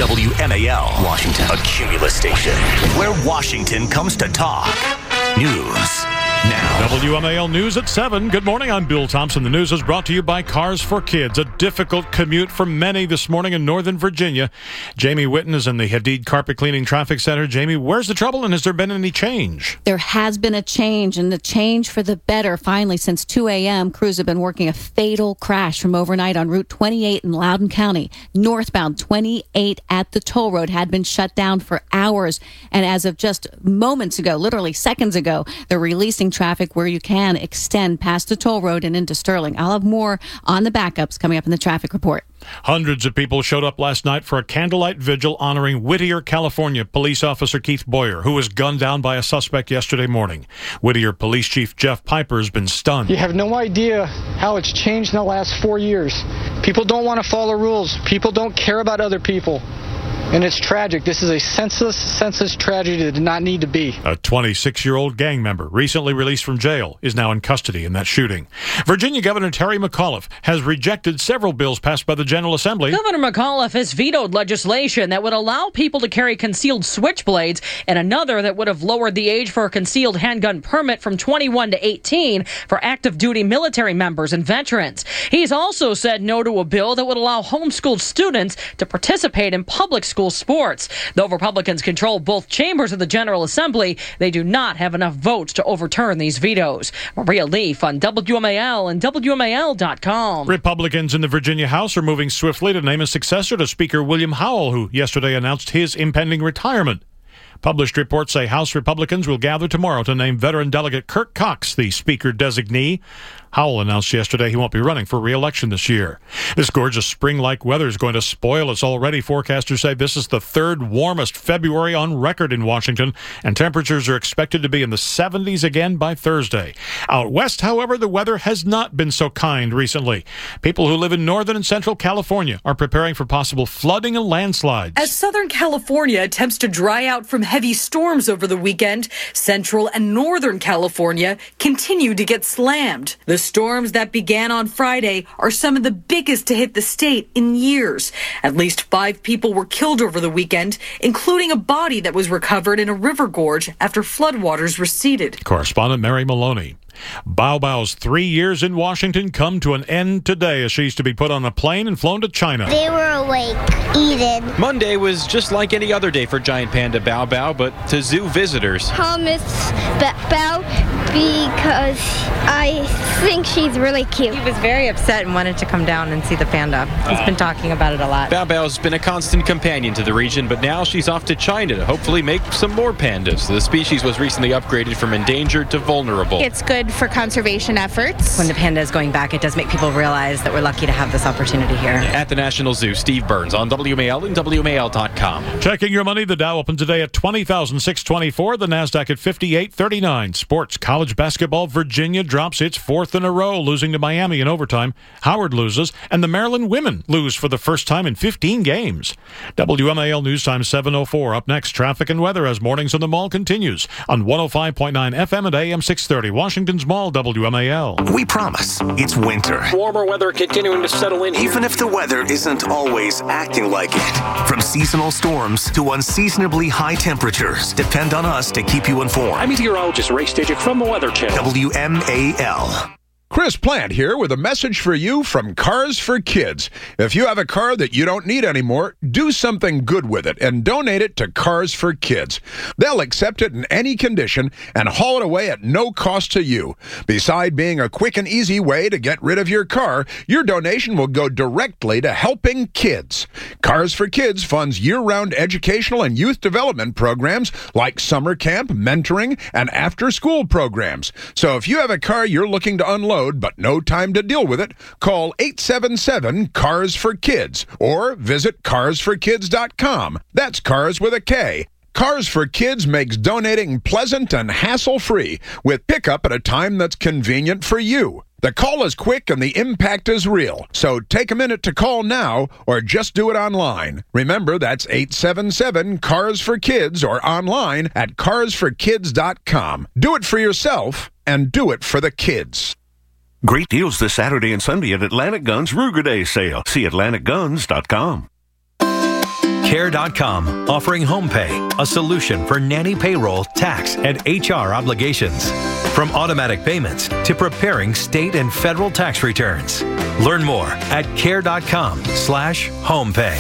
WMAL, Washington, a Cumulus station, where Washington comes to talk. News now. WMAL News at 7. Good morning, I'm Bill Thompson. The news is brought to you by Cars for Kids. A difficult commute for many this morning in Northern Virginia. Jamie Witten is in the Hadid Carpet Cleaning Traffic Center. Jamie, where's the trouble and has there been any change? There has been a change, and the change for the better. Finally, since 2 a.m., crews have been working a fatal crash from overnight on Route 28 in Loudoun County. Northbound 28 at the toll road had been shut down for hours, and as of just moments ago, literally seconds ago, they're releasing traffic where you can extend past the toll road and into Sterling. I'll have more on the backups coming up in the traffic report. Hundreds of people showed up last night for a candlelight vigil honoring Whittier, California police officer Keith Boyer, who was gunned down by a suspect yesterday morning. Whittier Police Chief Jeff Piper has been stunned. You have no idea how it's changed in the last 4 years. People don't want to follow rules. People don't care about other people. And it's tragic. This is a senseless tragedy that did not need to be. A 26-year-old gang member, recently released from jail, is now in custody in that shooting. Virginia Governor Terry McAuliffe has rejected several bills passed by the General Assembly. Governor McAuliffe has vetoed legislation that would allow people to carry concealed switchblades and another that would have lowered the age for a concealed handgun permit from 21 to 18 for active duty military members and veterans. He's also said no to a bill that would allow homeschooled students to participate in public school sports. Though Republicans control both chambers of the General Assembly, they do not have enough votes to overturn these vetoes. Maria Leaf on WMAL and WMAL.com. Republicans in the Virginia House are moving swiftly to name a successor to Speaker William Howell, who yesterday announced his impending retirement. Published reports say House Republicans will gather tomorrow to name veteran Delegate Kirk Cox the Speaker designee. Howell announced yesterday he won't be running for re-election this year. This gorgeous spring-like weather is going to spoil us already. Forecasters say this is the third warmest February on record in Washington, and temperatures are expected to be in the 70s again by Thursday. Out west, however, the weather has not been so kind recently. People who live in northern and central California are preparing for possible flooding and landslides. As Southern California attempts to dry out from heavy storms over the weekend, central and northern California continue to get slammed. The storms that began on Friday are some of the biggest to hit the state in years. At least 5 people were killed over the weekend, including a body that was recovered in a river gorge after floodwaters receded. Correspondent Mary Maloney. Bao Bao's 3 years in Washington come to an end today as she's to be put on a plane and flown to China. They were awake, eating. Monday was just like any other day for giant panda Bao Bao, but to zoo visitors. I'll miss Bao because I think she's really cute. He was very upset and wanted to come down and see the panda. He's been talking about it a lot. Bao Bao's been a constant companion to the region, but now she's off to China to hopefully make some more pandas. The species was recently upgraded from endangered to vulnerable. It's good for conservation efforts. When the panda is going back, it does make people realize that we're lucky to have this opportunity here. At the National Zoo, Steve Burns on WMAL and WMAL.com. Checking your money, the Dow opened today at 20,624, the NASDAQ at 5839. Sports, college basketball, Virginia drops its 4th in a row, losing to Miami in overtime. Howard loses, and the Maryland women lose for the first time in 15 games. WMAL News Time 7:04. Up next, traffic and weather as Mornings on the Mall continues on 105.9 FM and AM 630. Washington's Mall, WMAL. We promise it's winter. Warmer weather continuing to settle in here. Even if the weather isn't always acting like it. From seasonal storms to unseasonably high temperatures, depend on us to keep you informed. I'm meteorologist Ray Stajic from the Weather Channel. WMAL. Chris Plant here with a message for you from Cars for Kids. If you have a car that you don't need anymore, do something good with it and donate it to Cars for Kids. They'll accept it in any condition and haul it away at no cost to you. Beside being a quick and easy way to get rid of your car, your donation will go directly to helping kids. Cars for Kids funds year-round educational and youth development programs like summer camp, mentoring, and after-school programs. So if you have a car you're looking to unload but no time to deal with it, call 877-CARS-FOR-KIDS or visit carsforkids.com. That's Cars with a K. Cars for Kids makes donating pleasant and hassle-free with pickup at a time that's convenient for you. The call is quick and the impact is real, so take a minute to call now or just do it online. Remember, that's 877-CARS-FOR-KIDS or online at carsforkids.com. Do it for yourself and do it for the kids. Great deals this Saturday and Sunday at Atlantic Guns Ruger Day sale. See AtlanticGuns.com. Care.com, offering HomePay, a solution for nanny payroll, tax, and HR obligations. From automatic payments to preparing state and federal tax returns. Learn more at care.com/homepay.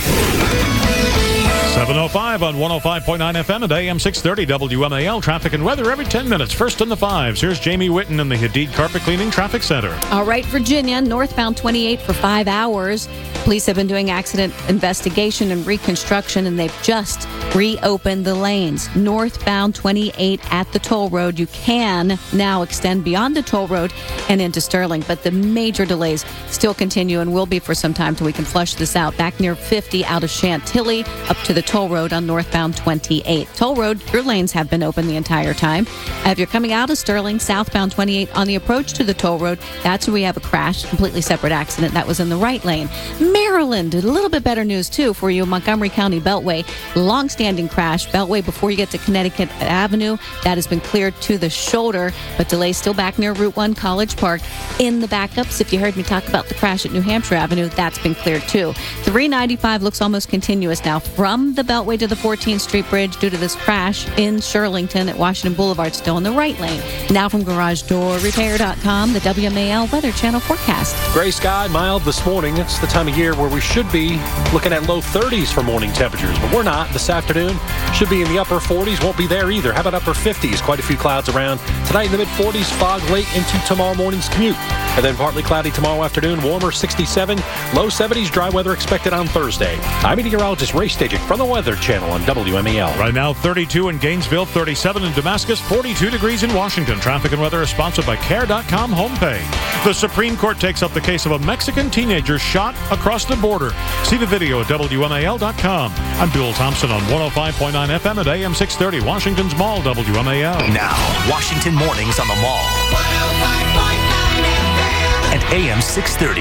7:05 on 105.9 FM and AM 630 WMAL. Traffic and weather every 10 minutes. First in the fives. Here's Jamie Whitten in the Hadid Carpet Cleaning Traffic Center. All right, Virginia, northbound 28 for 5 hours. Police have been doing accident investigation and reconstruction, and they've just reopened the lanes. Northbound 28 at the toll road. You can now extend beyond the toll road and into Sterling, but the major delays still continue and will be for some time till we can flush this out. Back near 50 out of Chantilly up to the toll road on northbound 28. Toll road, your lanes have been open the entire time. If you're coming out of Sterling, southbound 28 on the approach to the toll road, that's where we have a crash, completely separate accident. That was in the right lane. Maryland, a little bit better news too for you. Montgomery County Beltway, long-standing crash. Beltway before you get to Connecticut Avenue, that has been cleared to the shoulder, but delays still back near Route 1 College Park. In the backups, if you heard me talk about the crash at New Hampshire Avenue, that's been cleared too. 395 looks almost continuous now from the Beltway to the 14th Street Bridge due to this crash in Shirlington at Washington Boulevard, still in the right lane. Now from GarageDoorRepair.com, the WMAL Weather Channel forecast. Gray sky, mild this morning. It's the time of year where we should be looking at low 30s for morning temperatures, but we're not. This afternoon should be in the upper 40s. Won't be there either. How about upper 50s? Quite a few clouds around. Tonight in the mid-40s, fog late into tomorrow morning's commute. And then partly cloudy tomorrow afternoon, warmer 67, low 70s, dry weather expected on Thursday. I'm meteorologist Ray Stajic from the Weather Channel on WMAL. Right now, 32 in Gainesville, 37 in Damascus, 42 degrees in Washington. Traffic and weather is sponsored by Care.com HomePay. The Supreme Court takes up the case of a Mexican teenager shot across the border. See the video at WMAL.com. I'm Bill Thompson on 105.9 FM at AM 630, Washington's Mall, WMAL. Now, Washington Mornings on the Mall. 105.9 FM and AM 630.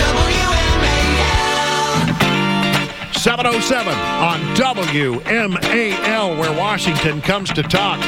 WMAL. 7:07 on WMAL, where Washington comes to talk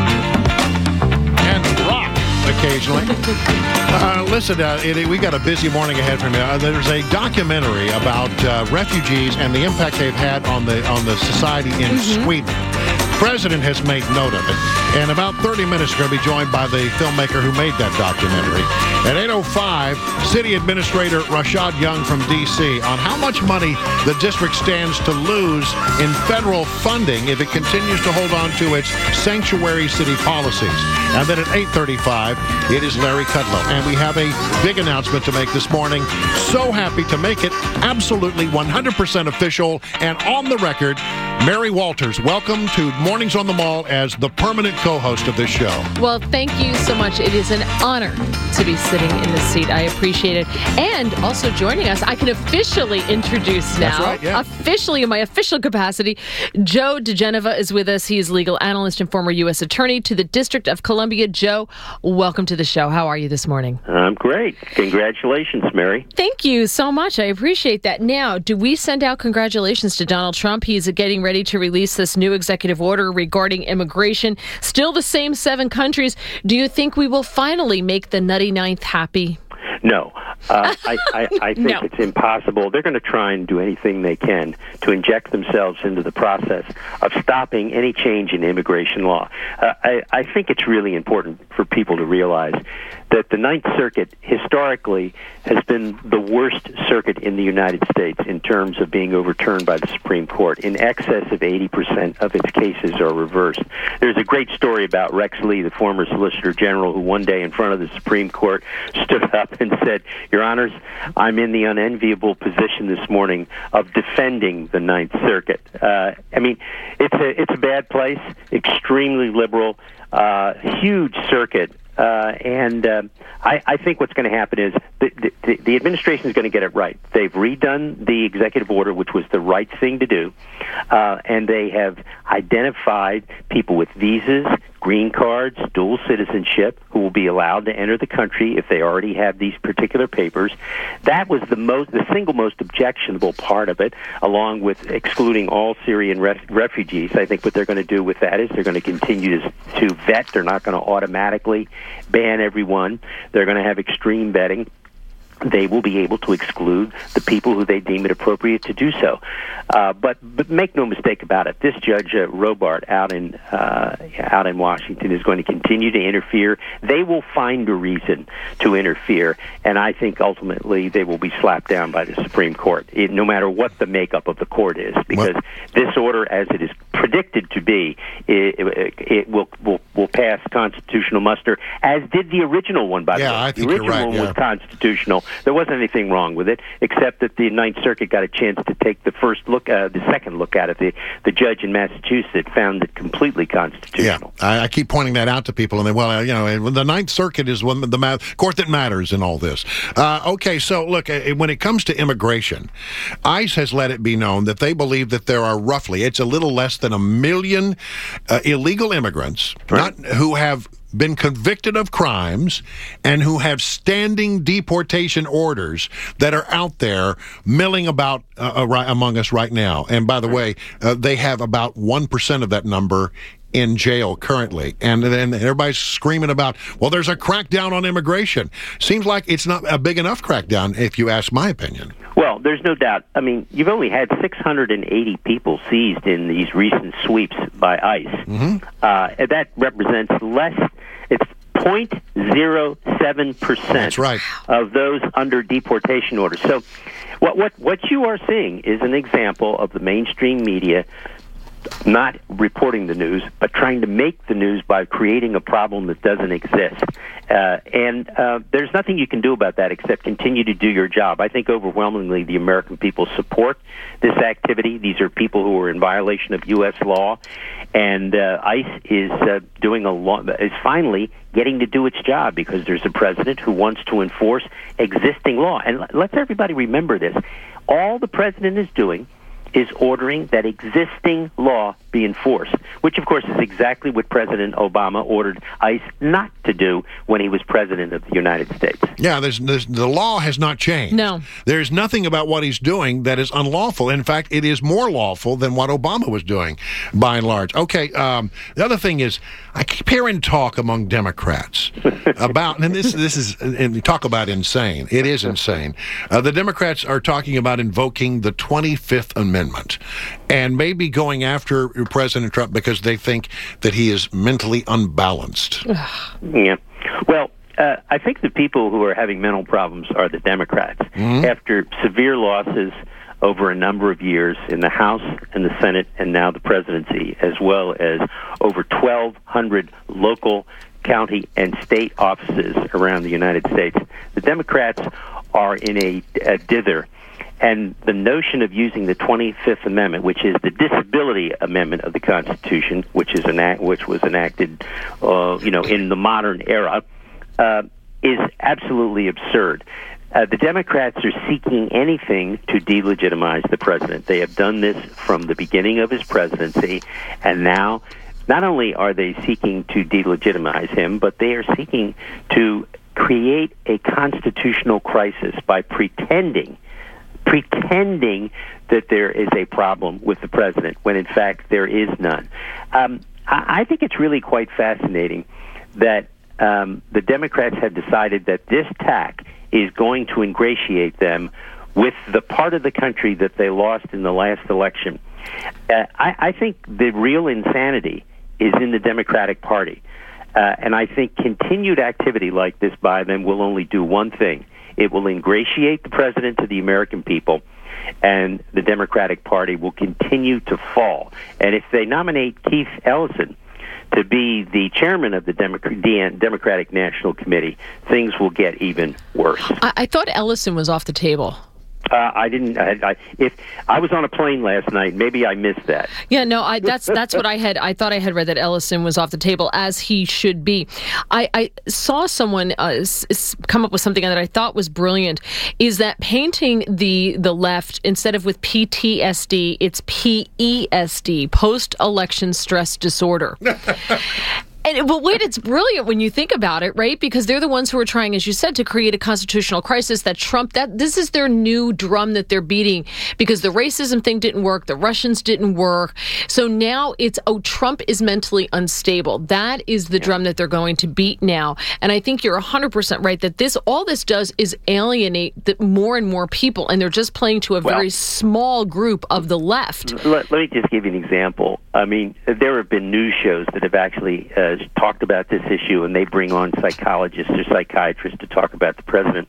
and rock occasionally. Listen, we got a busy morning ahead from you. There's a documentary about refugees and the impact they've had on the society in Sweden. The president has made note of it. In about 30 minutes, we're going to be joined by the filmmaker who made that documentary. At 8:05, City Administrator Rashad Young from D.C. on how much money the district stands to lose in federal funding if it continues to hold on to its sanctuary city policies. And then at 8:35, it is Larry Kudlow. And we have a big announcement to make this morning. So happy to make it absolutely 100% official and on the record. Mary Walters, welcome to Mornings on the Mall as the permanent co-host of this show. Well, thank you so much. It is an honor to be sitting in this seat. I appreciate it. And also joining us, I can officially introduce now, That's right, yeah. officially in my official capacity, Joe DeGeneva is with us. He is legal analyst and former U.S. attorney to the District of Columbia. Joe, welcome to the show. How are you this morning? I'm great. Congratulations, Mary. Thank you so much. I appreciate that. Now, do we send out congratulations to Donald Trump? He's getting ready to release this new executive order regarding immigration. Still the same 7 countries. Do you think we will finally make the nutty ninth happy? No. I think it's impossible. They're going to try and do anything they can to inject themselves into the process of stopping any change in immigration law. I think it's really important for people to realize that the Ninth Circuit historically has been the worst circuit in the United States in terms of being overturned by the Supreme Court. In excess of 80% of its cases are reversed. There's a great story about Rex Lee, the former Solicitor General, who one day in front of the Supreme Court stood up and said, "Your Honors, I'm in the unenviable position this morning of defending the Ninth Circuit." It's a bad place, extremely liberal, huge circuit. I think what's going to happen is the administration is going to get it right. They've redone the executive order, which was the right thing to do, and they have identified people with visas, green cards, dual citizenship, who will be allowed to enter the country if they already have these particular papers. That was the single most objectionable part of it, along with excluding all Syrian refugees. I think what they're going to do with that is they're going to continue to vet. They're not going to automatically ban everyone. They're going to have extreme vetting. they will be able to exclude the people who they deem it appropriate to do so. But make no mistake about it, this Judge Robart out in Washington is going to continue to interfere. They will find a reason to interfere, and I think ultimately they will be slapped down by the Supreme Court, no matter what the makeup of the court is, because this order, as it is predicted to be, it will pass constitutional muster, as did the original one, by the way. I think the original you're right, one was constitutional. There wasn't anything wrong with it, except that the Ninth Circuit got a chance to take the second look at it. The judge in Massachusetts found it completely constitutional. Yeah, I keep pointing that out to people, and the Ninth Circuit is the court that matters in all this. Okay, so look, when it comes to immigration, ICE has let it be known that they believe that there are it's a little less than 1 million illegal immigrants who have been convicted of crimes and who have standing deportation orders that are out there milling about among us right now. And by the way, they have about 1% of that number in jail currently. And then everybody's screaming about, well, there's a crackdown on immigration. Seems like it's not a big enough crackdown, if you ask my opinion. Well, there's no doubt. I mean, you've only had 680 people seized in these recent sweeps by ICE. Mm-hmm. That represents it's 0.07% of those under deportation orders. So what you are seeing is an example of the mainstream media not reporting the news, but trying to make the news by creating a problem that doesn't exist. And there's nothing you can do about that except continue to do your job. I think overwhelmingly the American people support this activity. These are people who are in violation of U.S. law, and ICE is is finally getting to do its job because there's a president who wants to enforce existing law. And let's everybody remember this. All the president is doing is ordering that existing law be enforced, which, of course, is exactly what President Obama ordered ICE not to do when he was president of the United States. Yeah, the law has not changed. No. There's nothing about what he's doing that is unlawful. In fact, it is more lawful than what Obama was doing, by and large. Okay, the other thing is, I keep hearing talk among Democrats about, and this is, and you talk about insane. It is insane. The Democrats are talking about invoking the 25th Amendment and maybe going after President Trump because they think that he is mentally unbalanced. Yeah. Well, I think the people who are having mental problems are the Democrats. Mm-hmm. After severe losses over a number of years in the House and the Senate and now the presidency, as well as over 1,200 local, county, and state offices around the United States, the Democrats are in a dither. And the notion of using the 25th Amendment, which is the disability amendment of the Constitution, which was enacted, in the modern era, is absolutely absurd. The Democrats are seeking anything to delegitimize the president. They have done this from the beginning of his presidency, and now not only are they seeking to delegitimize him, but they are seeking to create a constitutional crisis by pretending that there is a problem with the president when in fact there is none. I think it's really quite fascinating that the Democrats have decided that this tack is going to ingratiate them with the part of the country that they lost in the last election. I think the real insanity is in the Democratic Party. And I think continued activity like this by them will only do one thing. It will ingratiate the president to the American people, and the Democratic Party will continue to fall. And if they nominate Keith Ellison to be the chairman of the Democratic National Committee, things will get even worse. I thought Ellison was off the table. I didn't. If I was on a plane last night, maybe I missed that. Yeah, no, that's what I had. I thought I had read that Ellison was off the table, as he should be. I saw someone come up with something that I thought was brilliant. Is that painting the left, instead of with PTSD, it's PESD, post-election stress disorder. But wait, it's brilliant when you think about it, right? Because they're the ones who are trying, as you said, to create a constitutional crisis that Trump, this is their new drum that they're beating because the racism thing didn't work. The Russians didn't work. So now it's, Trump is mentally unstable. That is the drum that they're going to beat now. And I think you're 100% right that all this does is alienate more and more people. And they're just playing to a very small group of the left. Let me just give you an example. I mean, there have been news shows that have actually talked about this issue, and they bring on psychologists or psychiatrists to talk about the president.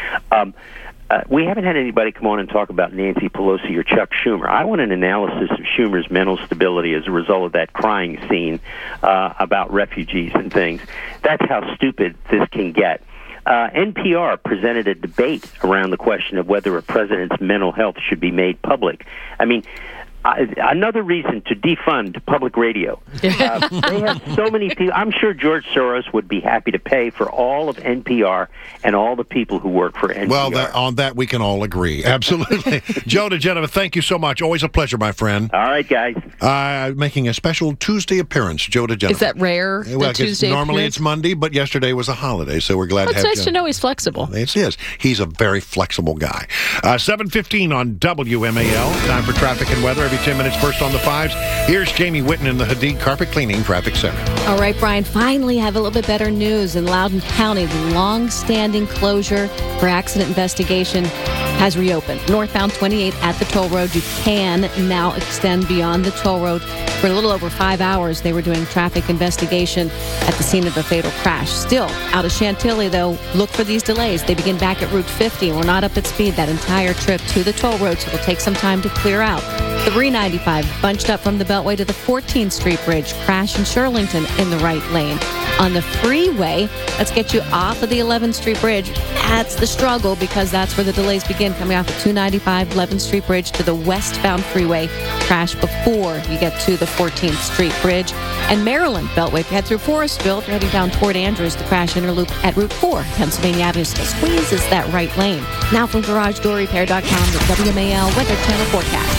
We haven't had anybody come on and talk about Nancy Pelosi or Chuck Schumer. I want an analysis of Schumer's mental stability as a result of that crying scene about refugees and things. That's how stupid this can get. NPR presented a debate around the question of whether a president's mental health should be made public. I mean, another reason to defund public radio. They have so many people. I'm sure George Soros would be happy to pay for all of NPR and all the people who work for NPR. Well, on that we can all agree. Absolutely. Joe DeGenova, thank you so much. Always a pleasure, my friend. All right, guys. Making a special Tuesday appearance, Joe DeGenova. Is that rare? Well, Tuesday normally appearance? it's Monday, but yesterday was a holiday, so we're glad to have It's nice Joe. to know he's flexible. It is. He's a very flexible guy. 7:15 on WMAL. Time for traffic and weather. Every 10 minutes, first on the fives. Here's Jamie Whitten in the Hadid Carpet Cleaning Traffic Center. All right, Brian, finally have a little bit better news. In Loudoun County, the long-standing closure for accident investigation has reopened. Northbound 28 at the toll road. You can now extend beyond the toll road. For a little over 5 hours, they were doing traffic investigation at the scene of a fatal crash. Still, out of Chantilly, though, look for these delays. They begin back at Route 50. We're not up at speed that entire trip to the toll road, so it'll take some time to clear out. 395 bunched up from the Beltway to the 14th Street Bridge. Crash in Shirlington in the right lane. On the freeway, let's get you off of the 11th Street Bridge. That's the struggle because that's where the delays begin, coming off of 295 11th Street Bridge to the westbound freeway. Crash before you get to the 14th Street Bridge. And Maryland Beltway, if you head through Forestville, if you're heading down toward Andrews, the crash interloop at Route 4. Pennsylvania Avenue still squeezes that right lane. Now from GarageDoorRepair.com, the WMAL Weather Channel forecast.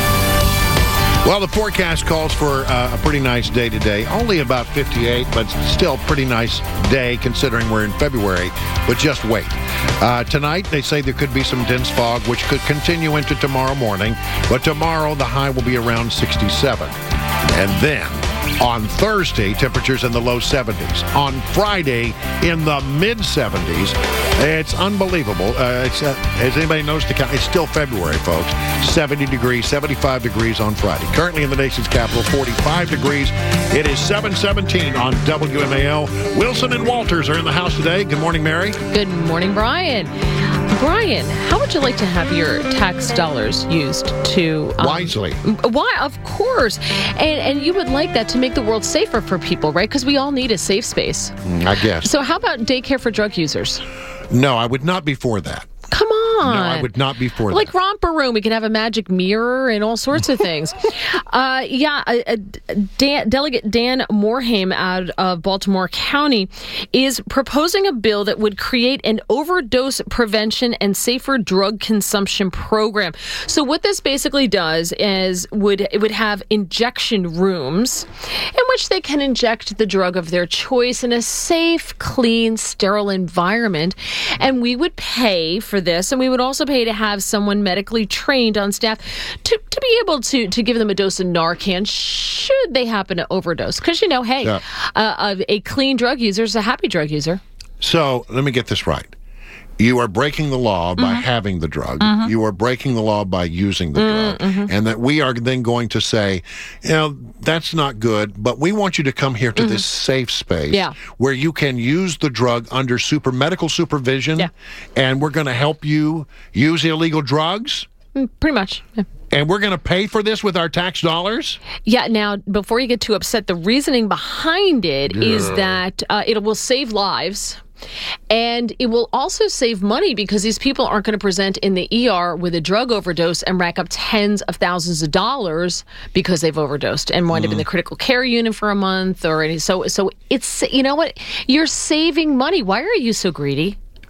Well, the forecast calls for a pretty nice day today. Only about 58, but still pretty nice day considering we're in February. But just wait. Tonight, they say there could be some dense fog, which could continue into tomorrow morning. But tomorrow, the high will be around 67. And then, on Thursday, temperatures in the low 70s. On Friday, in the mid-70s. It's unbelievable. Has anybody noticed the count? It's still February, folks. 70 degrees, 75 degrees on Friday. Currently in the nation's capital, 45 degrees. It is 7:17 on WMAL. Wilson and Walters are in the house today. Good morning, Mary. Good morning, Brian. Brian, how would you like to have your tax dollars used to... wisely. Why? Of course. And you would like that to make the world safer for people, right? Because we all need a safe space. I guess. So how about daycare for drug users? No, I would not be for that. Come on. No, I would not be for that. Like Romper Room, we could have a magic mirror and all sorts of things. Delegate Dan Morhaime out of Baltimore County is proposing a bill that would create an overdose prevention and safer drug consumption program. So what this basically does is it would have injection rooms in which they can inject the drug of their choice in a safe, clean, sterile environment. And we would pay for this, and we would also pay to have someone medically trained on staff to be able to give them a dose of Narcan should they happen to overdose. Because, a clean drug user is a happy drug user. So let me get this right. You are breaking the law by having the drug. You are breaking the law by using the drug. And that we are then going to say, that's not good, but we want you to come here to this safe space where you can use the drug under medical supervision, and we're going to help you use illegal drugs? Pretty much, yeah. And we're going to pay for this with our tax dollars? Yeah, now, before you get too upset, the reasoning behind it is that it will save lives. And it will also save money because these people aren't going to present in the ER with a drug overdose and rack up tens of thousands of dollars because they've overdosed and wind up in the critical care unit for a month. So it's, you know what? You're saving money. Why are you so greedy?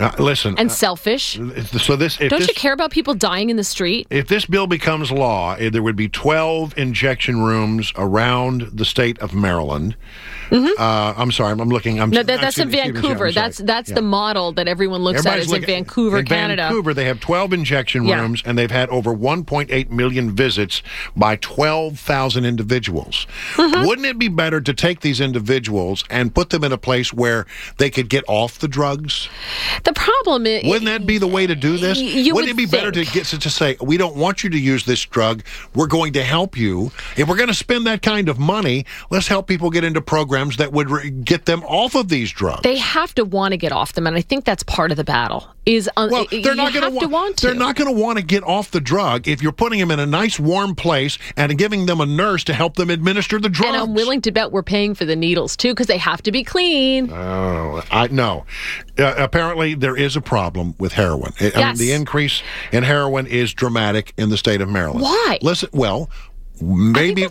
Listen. And selfish. So Don't you care about people dying in the street? If this bill becomes law, there would be 12 injection rooms around the state of Maryland. I'm sorry, I'm looking. That's in Vancouver. That's the model that everyone looks at is in Vancouver, Canada. In Vancouver, they have 12 injection rooms, and they've had over 1.8 million visits by 12,000 individuals. Wouldn't it be better to take these individuals and put them in a place where they could get off the drugs? The problem is... Wouldn't that be the way to do this? Wouldn't it be better to say, we don't want you to use this drug, we're going to help you. If we're going to spend that kind of money, let's help people get into programs that would get them off of these drugs. They have to want to get off them, and I think that's part of the battle. They're not going to want to. They're not going to want to get off the drug if you're putting them in a nice warm place and giving them a nurse to help them administer the drugs. And I'm willing to bet we're paying for the needles too, because they have to be clean. Oh, no. Apparently, there is a problem with heroin. Yes. I mean, the increase in heroin is dramatic in the state of Maryland. Why? Listen, maybe,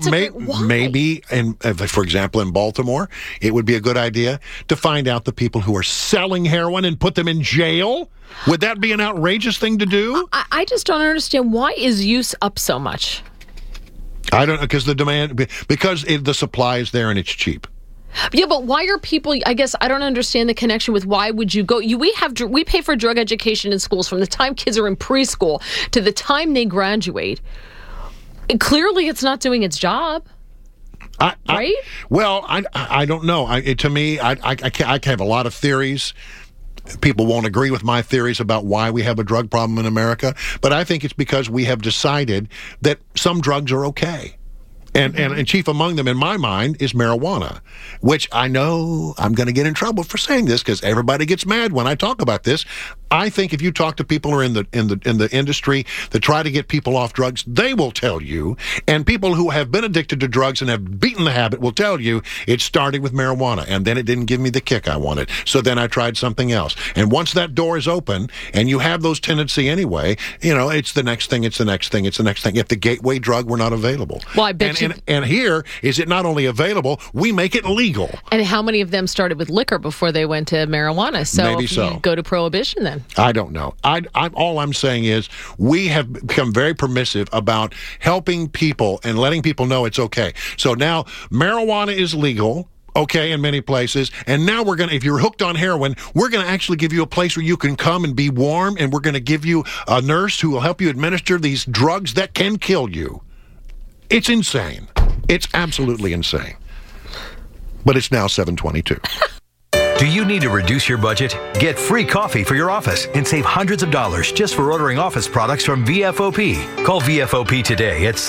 for example, in Baltimore, it would be a good idea to find out the people who are selling heroin and put them in jail. Would that be an outrageous thing to do? I just don't understand. Why is use up so much? I don't know, because the supply is there and it's cheap. Yeah, but why are people, I guess I don't understand the connection with why would you go, we pay for drug education in schools from the time kids are in preschool to the time they graduate. Clearly, it's not doing its job, right? I don't know. To me, I have a lot of theories. People won't agree with my theories about why we have a drug problem in America, but I think it's because we have decided that some drugs are okay. And chief among them, in my mind, is marijuana, which I know I'm going to get in trouble for saying this because everybody gets mad when I talk about this. I think if you talk to people who are in the industry that try to get people off drugs, they will tell you, and people who have been addicted to drugs and have beaten the habit will tell you it started with marijuana, and then it didn't give me the kick I wanted. So then I tried something else. And once that door is open, and you have those tendencies anyway, it's the next thing, it's the next thing, it's the next thing. If the gateway drug were not available. Well, I bet and here is it not only available, we make it legal. And how many of them started with liquor before they went to marijuana? So you go to prohibition then. I don't know. All I'm saying is we have become very permissive about helping people and letting people know it's okay. So now marijuana is legal. Okay, in many places. And now if you're hooked on heroin, we're going to actually give you a place where you can come and be warm, and we're going to give you a nurse who will help you administer these drugs that can kill you. It's insane. It's absolutely insane. But it's now 7:22. Do you need to reduce your budget? Get free coffee for your office and save hundreds of dollars just for ordering office products from VFOP. Call VFOP today at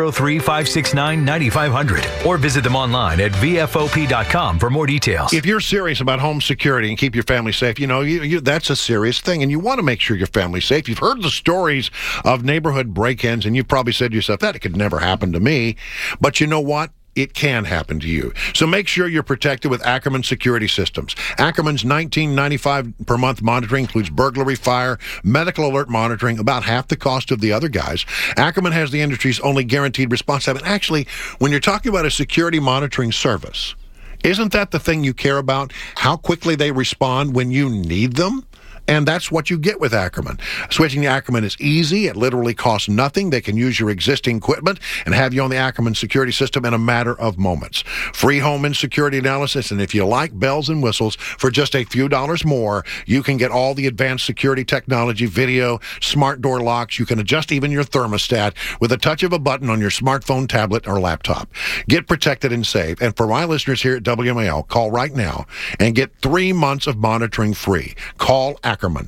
703-569-9500 or visit them online at VFOP.com for more details. If you're serious about home security and keep your family safe, that's a serious thing, and you want to make sure your family's safe. You've heard the stories of neighborhood break-ins, and you've probably said to yourself, that could never happen to me. But you know what? It can happen to you. So make sure you're protected with Ackerman Security Systems. Ackerman's $19.95 per month monitoring includes burglary, fire, medical alert monitoring, about half the cost of the other guys. Ackerman has the industry's only guaranteed response time. And actually, when you're talking about a security monitoring service, isn't that the thing you care about? How quickly they respond when you need them? And that's what you get with Ackerman. Switching to Ackerman is easy. It literally costs nothing. They can use your existing equipment and have you on the Ackerman security system in a matter of moments. Free home and security analysis. And if you like bells and whistles, for just a few dollars more, you can get all the advanced security technology, video, smart door locks. You can adjust even your thermostat with a touch of a button on your smartphone, tablet, or laptop. Get protected and safe. And for my listeners here at WMAL, call right now and get 3 months of monitoring free. Call Ackerman,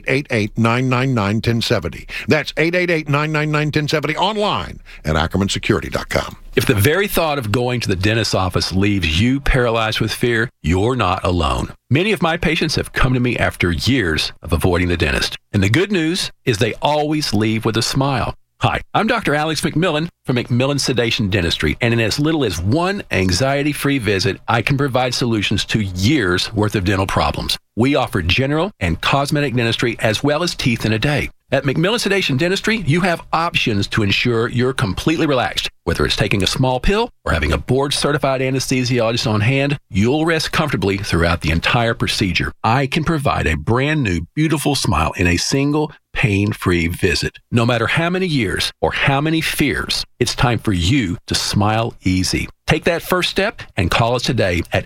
888-999-1070. That's 888-999-1070 online at AckermanSecurity.com. If the very thought of going to the dentist's office leaves you paralyzed with fear, you're not alone. Many of my patients have come to me after years of avoiding the dentist. And the good news is they always leave with a smile. Hi, I'm Dr. Alex McMillan from McMillan Sedation Dentistry, and in as little as one anxiety-free visit, I can provide solutions to years' worth of dental problems. We offer general and cosmetic dentistry as well as teeth in a day. At Macmillan Sedation Dentistry, you have options to ensure you're completely relaxed. Whether it's taking a small pill or having a board-certified anesthesiologist on hand, you'll rest comfortably throughout the entire procedure. I can provide a brand new, beautiful smile in a single, pain-free visit. No matter how many years or how many fears, it's time for you to smile easy. Take that first step and call us today at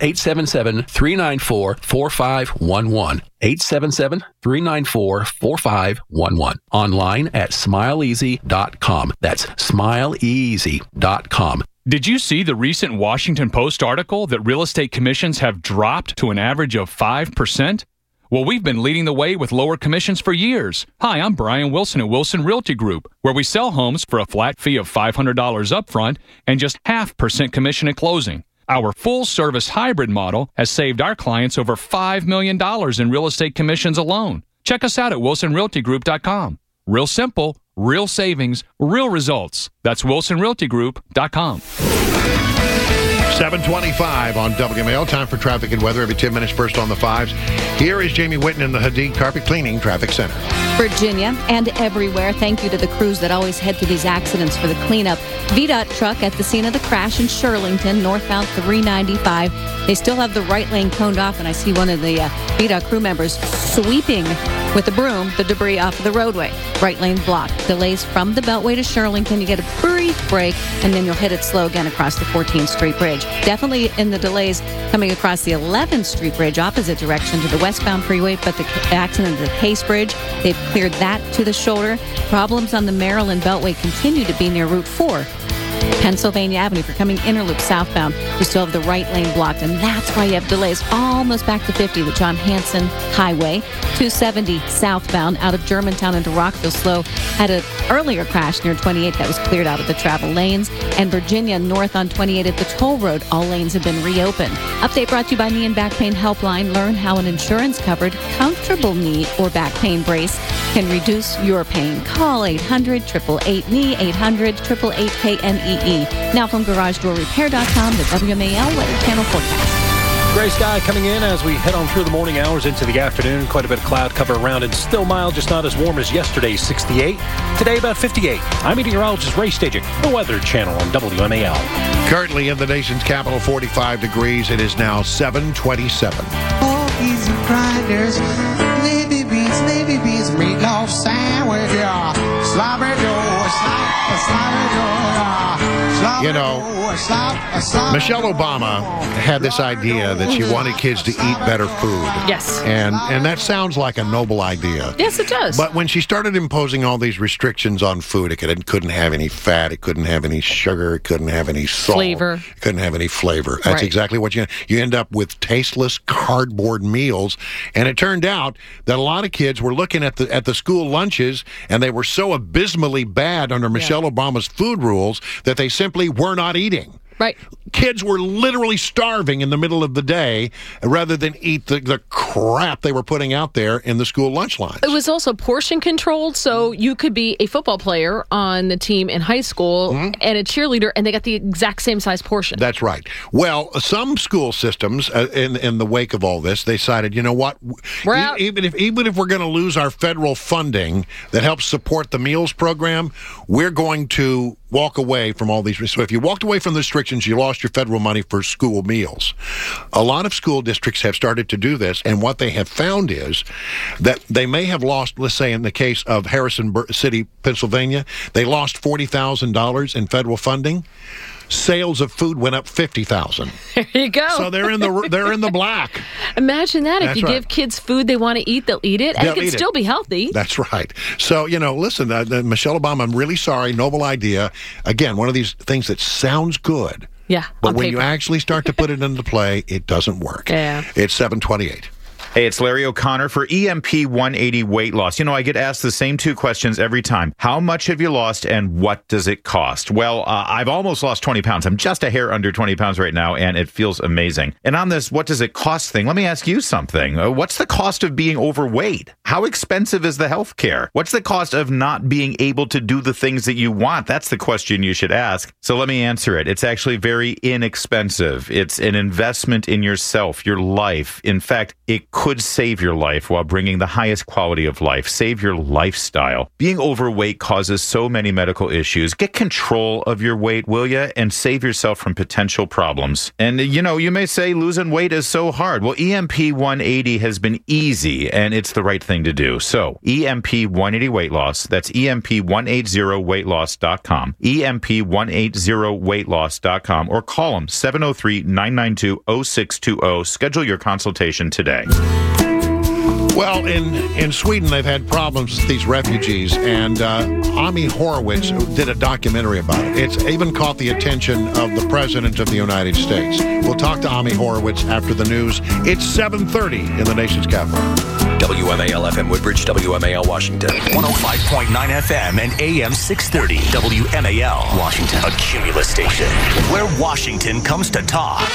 877-394-4511. 877-394-4511. Online at smileeasy.com. That's smileeasy.com. Did you see the recent Washington Post article that real estate commissions have dropped to an average of 5%? Well, we've been leading the way with lower commissions for years. Hi, I'm Brian Wilson at Wilson Realty Group, where we sell homes for a flat fee of $500 upfront and just 0.5% commission at closing. Our full-service hybrid model has saved our clients over $5 million in real estate commissions alone. Check us out at wilsonrealtygroup.com. Real simple, real savings, real results. That's wilsonrealtygroup.com. 7:25 on WMAL. Time for traffic and weather every 10 minutes. First on the 5s. Here is Jamie Whitten in the Hadid Carpet Cleaning Traffic Center. Virginia and everywhere. Thank you to the crews that always head to these accidents for the cleanup. VDOT truck at the scene of the crash in Shirlington, northbound 395. They still have the right lane coned off, and I see one of the VDOT crew members sweeping with a broom the debris off of the roadway. Right lane blocked. Delays from the Beltway to Shirlington. You get a brief break, and then you'll hit it slow again across the 14th Street Bridge. Definitely in the delays coming across the 11th Street Bridge, opposite direction to the westbound freeway, but the accident at the Case Bridge, they've cleared that to the shoulder. Problems on the Maryland Beltway continue to be near Route 4. Pennsylvania Avenue for coming Interloop southbound. We still have the right lane blocked, and that's why you have delays almost back to 50, the John Hanson Highway. 270 southbound out of Germantown into Rockville slow. Had an earlier crash near 28 that was cleared out of the travel lanes. And Virginia north on 28 at the toll road. All lanes have been reopened. Update brought to you by Knee and Back Pain Helpline. Learn how an insurance-covered, comfortable knee or back pain brace can reduce your pain. Call 800-888-KNEE, 800-888-KNEE. Now from GarageDoorRepair.com, the WMAL Weather Channel forecast. Gray sky coming in as we head on through the morning hours into the afternoon. Quite a bit of cloud cover around and still mild, just not as warm as yesterday's 68. Today about 58. I'm meteorologist Ray Stajic, the Weather Channel on WMAL. Currently in the nation's capital, 45 degrees. It is now 7:27. Easy grinders, navy beans, meatloaf sandwich, sloppy joe, sloppy joe, You know, Michelle Obama had this idea that she wanted kids to eat better food. Yes. And that sounds like a noble idea. Yes, it does. But when she started imposing all these restrictions on food, it couldn't have any fat, it couldn't have any sugar, it couldn't have any salt. Flavor. It couldn't have any flavor. That's Right. exactly what you end up with, tasteless cardboard meals. And it turned out that a lot of kids were looking at the school lunches, and they were so abysmally bad under Michelle Obama's food rules that they simply were not eating. Right. Kids were literally starving in the middle of the day rather than eat the crap they were putting out there in the school lunch lines. It was also portion controlled, so you could be a football player on the team in high school and a cheerleader, and they got the exact same size portion. That's right. Well, some school systems, in the wake of all this, they decided, you know what? We're out. Even if we're going to lose our federal funding that helps support the meals program, we're going to walk away from all these. So if you walked away from the restrictions, you lost your federal money for school meals. A lot of school districts have started to do this, and what they have found is that they may have lost, let's say in the case of Harrison City, Pennsylvania, they lost $40,000 in federal funding. Sales of food went up 50,000. There you go. So they're in the black. Imagine that. That's if you right. give kids food they want to eat, they'll eat it, and it can still be healthy. That's right. So, listen, Michelle Obama, I'm really sorry, noble idea. Again, one of these things that sounds good. Yeah, but when you actually start to put it into play, it doesn't work. Yeah. It's 7:28. Hey, it's Larry O'Connor for EMP 180 Weight Loss. I get asked the same two questions every time. How much have you lost and what does it cost? Well, I've almost lost 20 pounds. I'm just a hair under 20 pounds right now, and it feels amazing. And on this what does it cost thing, let me ask you something. What's the cost of being overweight? How expensive is the health care? What's the cost of not being able to do the things that you want? That's the question you should ask. So let me answer it. It's actually very inexpensive. It's an investment in yourself, your life. In fact, it could save your life while bringing the highest quality of life. Save your lifestyle. Being overweight causes so many medical issues. Get control of your weight, will you? And save yourself from potential problems. And, you may say losing weight is so hard. Well, EMP 180 has been easy, and it's the right thing to do. So, EMP 180 Weight Loss, that's EMP180weightloss.com, EMP180weightloss.com, or call them 703-992-0620. Schedule your consultation today. Well, in Sweden, they've had problems with these refugees, and Ami Horowitz did a documentary about it. It's even caught the attention of the President of the United States. We'll talk to Ami Horowitz after the news. It's 7:30 in the nation's capital. WMAL FM Woodbridge, WMAL Washington. 105.9 FM and AM 630 WMAL Washington. A Cumulus station where Washington comes to talk.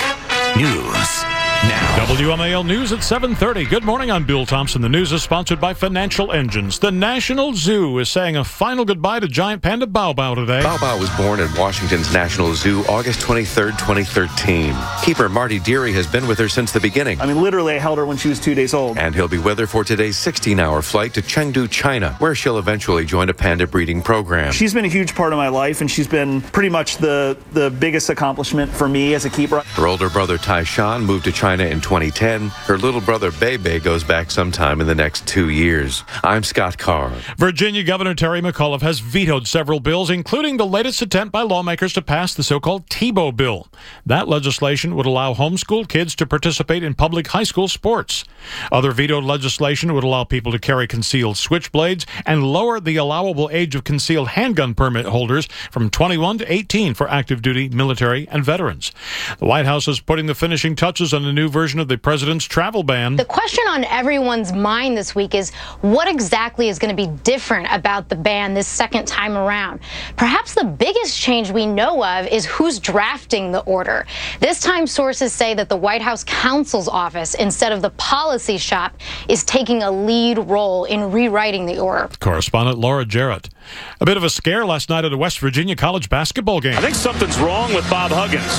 News now. WMAL News at 7:30. Good morning, I'm Bill Thompson. The news is sponsored by Financial Engines. The National Zoo is saying a final goodbye to giant panda Bao Bao today. Bao Bao was born at Washington's National Zoo August 23rd, 2013. Keeper Marty Deary has been with her since the beginning. I mean, literally, I held her when she was 2 days old. And he'll be with her for today's 16-hour flight to Chengdu, China, where she'll eventually join a panda breeding program. She's been a huge part of my life, and she's been pretty much the biggest accomplishment for me as a keeper. Her older brother, Tai Shan, moved to China in 2010. Her little brother, Bebe, goes back sometime in the next 2 years. I'm Scott Carr. Virginia Governor Terry McAuliffe has vetoed several bills, including the latest attempt by lawmakers to pass the so-called Tebow bill. That legislation would allow homeschooled kids to participate in public high school sports. Other vetoed legislation would allow people to carry concealed switchblades and lower the allowable age of concealed handgun permit holders from 21 to 18 for active duty military and veterans. The White House is putting the finishing touches on a new version of the president's travel ban. The question on everyone's mind this week is what exactly is going to be different about the ban this second time around? Perhaps the biggest change we know of is who's drafting the order. This time, sources say that the White House counsel's office, instead of the policy shop, is taking a lead role in rewriting the order. Correspondent Laura Jarrett. A bit of a scare last night at a West Virginia college basketball game. I think something's wrong with Bob Huggins.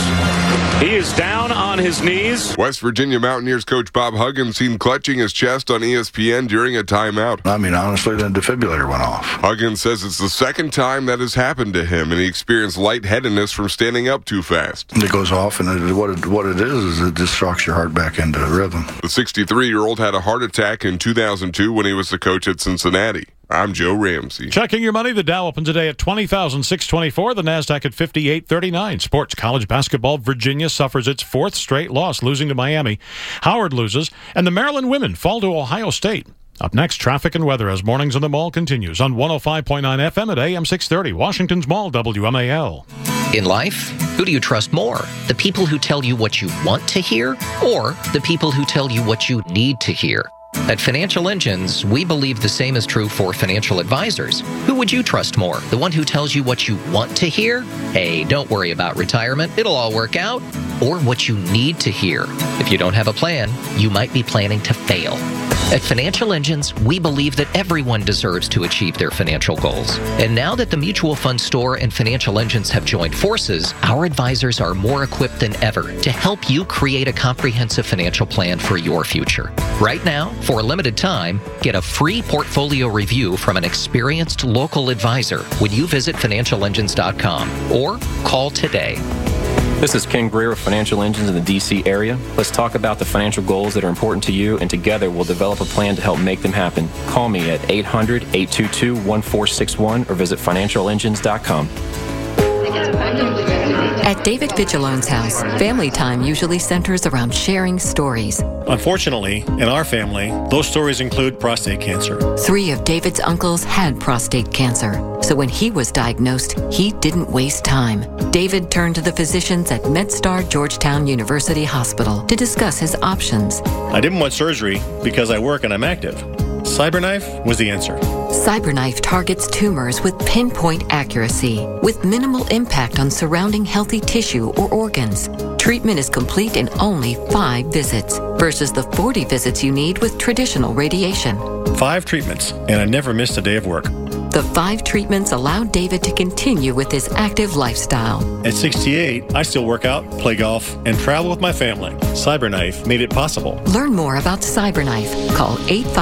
He is down on his knees. West Virginia Mountaineers coach Bob Huggins seen clutching his chest on ESPN during a timeout. I mean, honestly, the defibrillator went off. Huggins says it's the second time that has happened to him, and he experienced lightheadedness from standing up too fast. It goes off, and what it is it just shocks your heart back into rhythm. The 63-year-old had a heart attack in 2002 when he was the coach at Cincinnati. I'm Joe Ramsey. Checking your money, the Dow opened today at 20,624, the NASDAQ at 5839. Sports, college basketball, Virginia suffers its fourth straight loss, losing to Miami. Howard loses, and the Maryland women fall to Ohio State. Up next, traffic and weather as Mornings on the Mall continues on 105.9 FM at AM 630, Washington's Mall, WMAL. In life, who do you trust more? The people who tell you what you want to hear, or the people who tell you what you need to hear? At Financial Engines, we believe the same is true for financial advisors. Who would you trust more? The one who tells you what you want to hear? Hey, don't worry about retirement. It'll all work out. Or what you need to hear? If you don't have a plan, you might be planning to fail. At Financial Engines, we believe that everyone deserves to achieve their financial goals. And now that the Mutual Fund Store and Financial Engines have joined forces, our advisors are more equipped than ever to help you create a comprehensive financial plan for your future. Right now, for a limited time, get a free portfolio review from an experienced local advisor when you visit financialengines.com or call today. This is Ken Greer of Financial Engines in the D.C. area. Let's talk about the financial goals that are important to you, and together we'll develop a plan to help make them happen. Call me at 800-822-1461 or visit financialengines.com. At David Vigilon's house, family time usually centers around sharing stories. Unfortunately, in our family, those stories include prostate cancer. 3 of David's uncles had prostate cancer, so when he was diagnosed, he didn't waste time. David turned to the physicians at MedStar Georgetown University Hospital to discuss his options. I didn't want surgery because I work and I'm active. CyberKnife was the answer. CyberKnife targets tumors with pinpoint accuracy, with minimal impact on surrounding healthy tissue or organs. Treatment is complete in only 5 visits versus the 40 visits you need with traditional radiation. 5 treatments, and I never missed a day of work. The 5 treatments allowed David to continue with his active lifestyle. At 68, I still work out, play golf, and travel with my family. Cyberknife made it possible. Learn more about Cyberknife. Call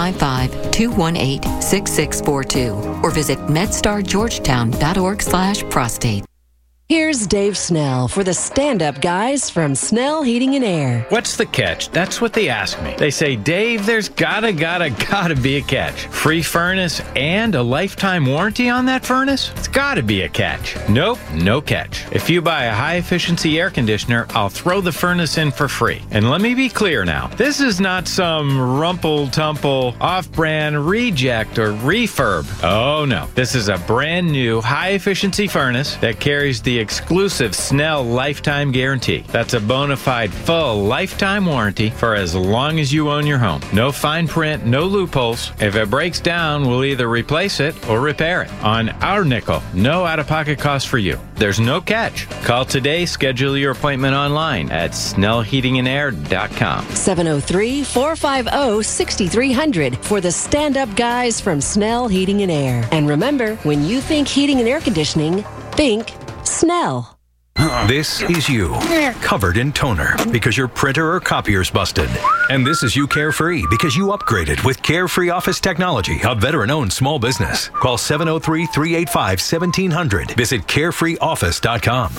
855-218-6642 or visit medstargeorgetown.org/prostate. Here's Dave Snell for the stand-up guys from Snell Heating and Air. What's the catch? That's what they ask me. They say, Dave, there's gotta be a catch. Free furnace and a lifetime warranty on that furnace? It's gotta be a catch. Nope, no catch. If you buy a high-efficiency air conditioner, I'll throw the furnace in for free. And let me be clear now. This is not some rumple-tumple, off-brand reject or refurb. Oh, no. This is a brand new high-efficiency furnace that carries the exclusive Snell lifetime guarantee. That's a bona fide full lifetime warranty for as long as you own your home. No fine print, no loopholes. If it breaks down, we'll either replace it or repair it. On our nickel, no out-of-pocket cost for you. There's no catch. Call today, schedule your appointment online at snellheatingandair.com. 703-450-6300 for the stand-up guys from Snell Heating and Air. And remember, when you think heating and air conditioning, think Snell. This is you, covered in toner because your printer or copier's busted. And this is you carefree because you upgraded with Carefree Office Technology, a veteran-owned small business. Call 703-385-1700. Visit carefreeoffice.com.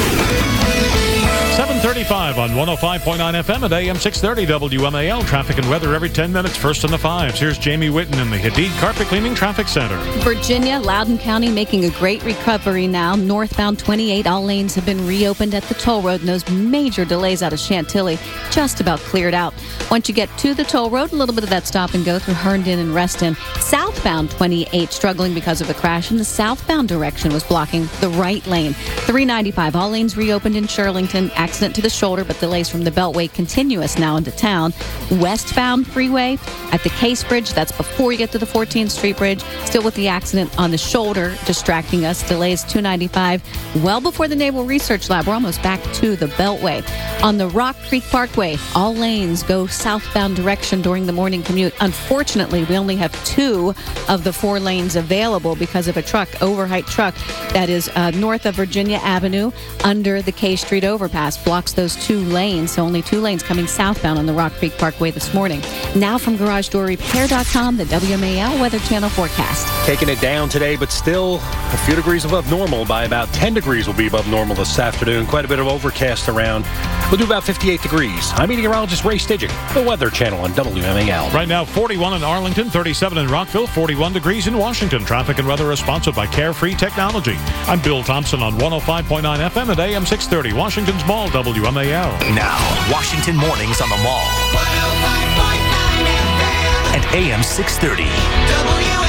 7:35 on 105.9 FM at AM 630 WMAL. Traffic and weather every 10 minutes, first in the 5s. Here's Jamie Whitten in the Hadid Carpet Cleaning Traffic Center. Virginia, Loudoun County making a great recovery now. Northbound 28, all lanes have been reopened at the toll road, and those major delays out of Chantilly just about cleared out. Once you get to the toll road, a little bit of that stop and go through Herndon and Reston. Southbound 28 struggling because of a crash, and the southbound direction was blocking the right lane. 395, all lanes reopened in Shirlington. Accident to the shoulder, but delays from the Beltway continuous now into town. Westbound freeway at the Case Bridge, that's before you get to the 14th Street Bridge. Still with the accident on the shoulder distracting us. Delays 295 well before the Naval Research Lab. We're almost back to the Beltway. On the Rock Creek Parkway, all lanes go southbound direction during the morning commute. Unfortunately, we only have 2 of the 4 lanes available because of a truck, overheight truck, that is north of Virginia Avenue under the K Street overpass. Blocks those 2 lanes, so only 2 lanes coming southbound on the Rock Creek Parkway this morning. Now from GarageDoorRepair.com, the WMAL Weather Channel forecast. Taking it down today, but still a few degrees above normal. By about 10 degrees will be above normal this afternoon. Quite a bit of overcast around. We'll do about 58 degrees. I'm meteorologist Ray Stidging, the Weather Channel on WMAL. Right now, 41 in Arlington, 37 in Rockville, 41 degrees in Washington. Traffic and weather is sponsored by Carefree Technology. I'm Bill Thompson on 105.9 FM at AM 630, Washington's Mall, WMAL. Now, Washington mornings on the Mall. 105.9 FM and AM 630. WMAL.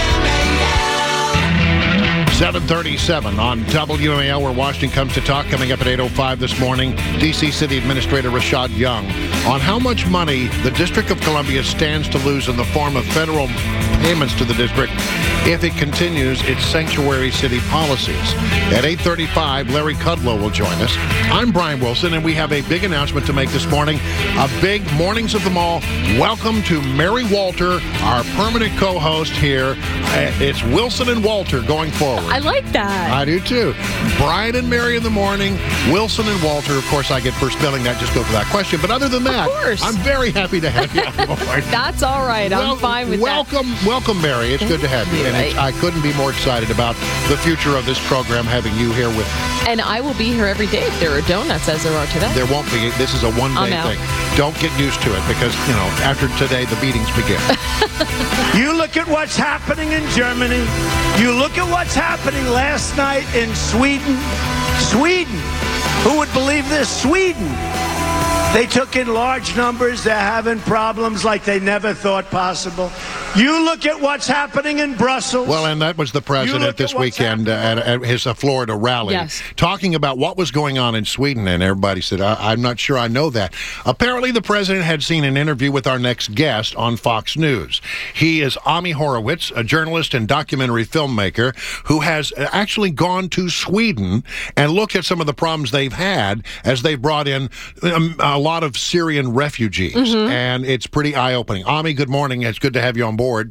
7:37 on WMAL, where Washington comes to talk. Coming up at 8:05 this morning, D.C. City Administrator Rashad Young on how much money the District of Columbia stands to lose in the form of federal payments to the district if it continues its sanctuary city policies. At 8:35, Larry Kudlow will join us. I'm Brian Wilson, and we have a big announcement to make this morning. A big Mornings of the Mall. Welcome to Mary Walter, our permanent co-host here. It's Wilson and Walter going forward. I like that. I do too. Brian and Mary in the morning, Wilson and Walter. Of course, I get first billing. That just goes for that question. But other than that, I'm very happy to have you on board. That's all right. I'm fine with that. Welcome, Mary. It's good to have you. And I couldn't be more excited about the future of this program, having you here with me. And I will be here every day if there are donuts, as there are today. There won't be. This is a one-day thing. Don't get used to it because, after today, the beatings begin. You look at what's happening in Germany. You look at what's happening last night in Sweden. Sweden. Who would believe this? Sweden. They took in large numbers. They're having problems like they never thought possible. You look at what's happening in Brussels. Well, and that was the president this weekend at his Florida rally, talking about what was going on in Sweden, and everybody said, I'm not sure I know that. Apparently, the president had seen an interview with our next guest on Fox News. He is Ami Horowitz, a journalist and documentary filmmaker who has actually gone to Sweden and looked at some of the problems they've had as they brought in a lot of Syrian refugees, and it's pretty eye-opening. Ami, good morning. It's good to have you on board.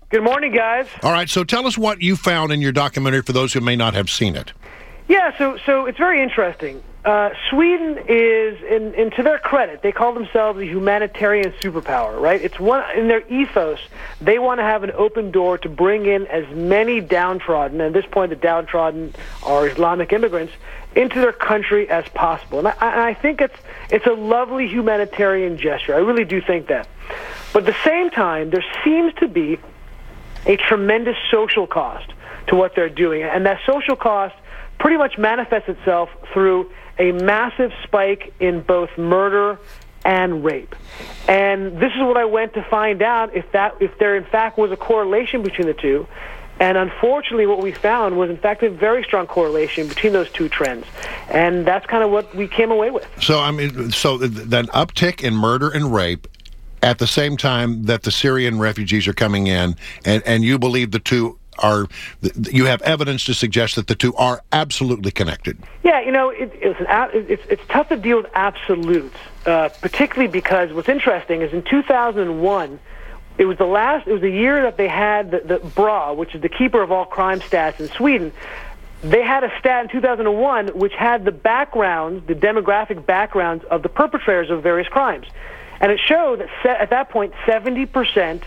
Good morning, guys. All right, so tell us what you found in your documentary for those who may not have seen it. Yeah, so it's very interesting. Sweden is, and to their credit, they call themselves a humanitarian superpower, right? It's one in their ethos. They want to have an open door to bring in as many downtrodden, and at this point the downtrodden are Islamic immigrants, into their country as possible. And I think it's a lovely humanitarian gesture. I really do think that. But at the same time, there seems to be a tremendous social cost to what they're doing, and that social cost pretty much manifests itself through a massive spike in both murder and rape. And this is what I went to find out, if there in fact was a correlation between the two. And unfortunately, what we found was, in fact, a very strong correlation between those two trends. And that's kind of what we came away with. So, I mean, so that uptick in murder and rape at the same time that the Syrian refugees are coming in, and you believe the two are, you have evidence to suggest that the two are absolutely connected. Yeah, you know, it's tough to deal with absolutes, particularly because what's interesting is in 2001, it was the year that they had the BRA, which is the keeper of all crime stats in Sweden. They had a stat in 2001 which had the backgrounds, the demographic backgrounds of the perpetrators of various crimes. And it showed that at that point, 70%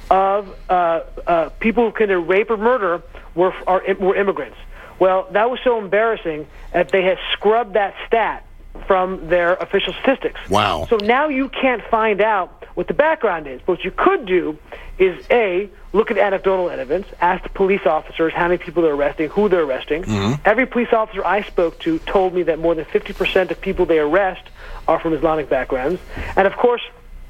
of people who committed rape or murder were immigrants. Well, that was so embarrassing that they had scrubbed that stat from their official statistics. Wow. So now you can't find out what the background is. But what you could do is, A, look at anecdotal evidence, ask the police officers how many people they're arresting, who they're arresting. Mm-hmm. Every police officer I spoke to told me that more than 50% of people they arrest are from Islamic backgrounds. And, of course,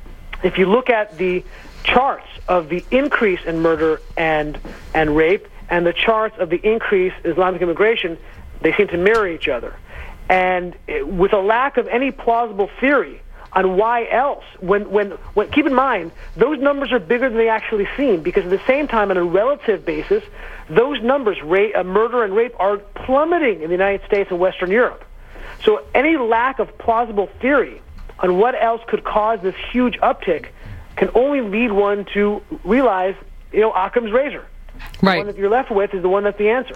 if you look at the charts of the increase in murder and rape and the charts of the increase in Islamic immigration, they seem to mirror each other. And with a lack of any plausible theory on why else, when keep in mind, those numbers are bigger than they actually seem, because at the same time, on a relative basis, those numbers, murder and rape, are plummeting in the United States and Western Europe. So any lack of plausible theory on what else could cause this huge uptick can only lead one to realize, Occam's razor. Right. The one that you're left with is the one that's the answer.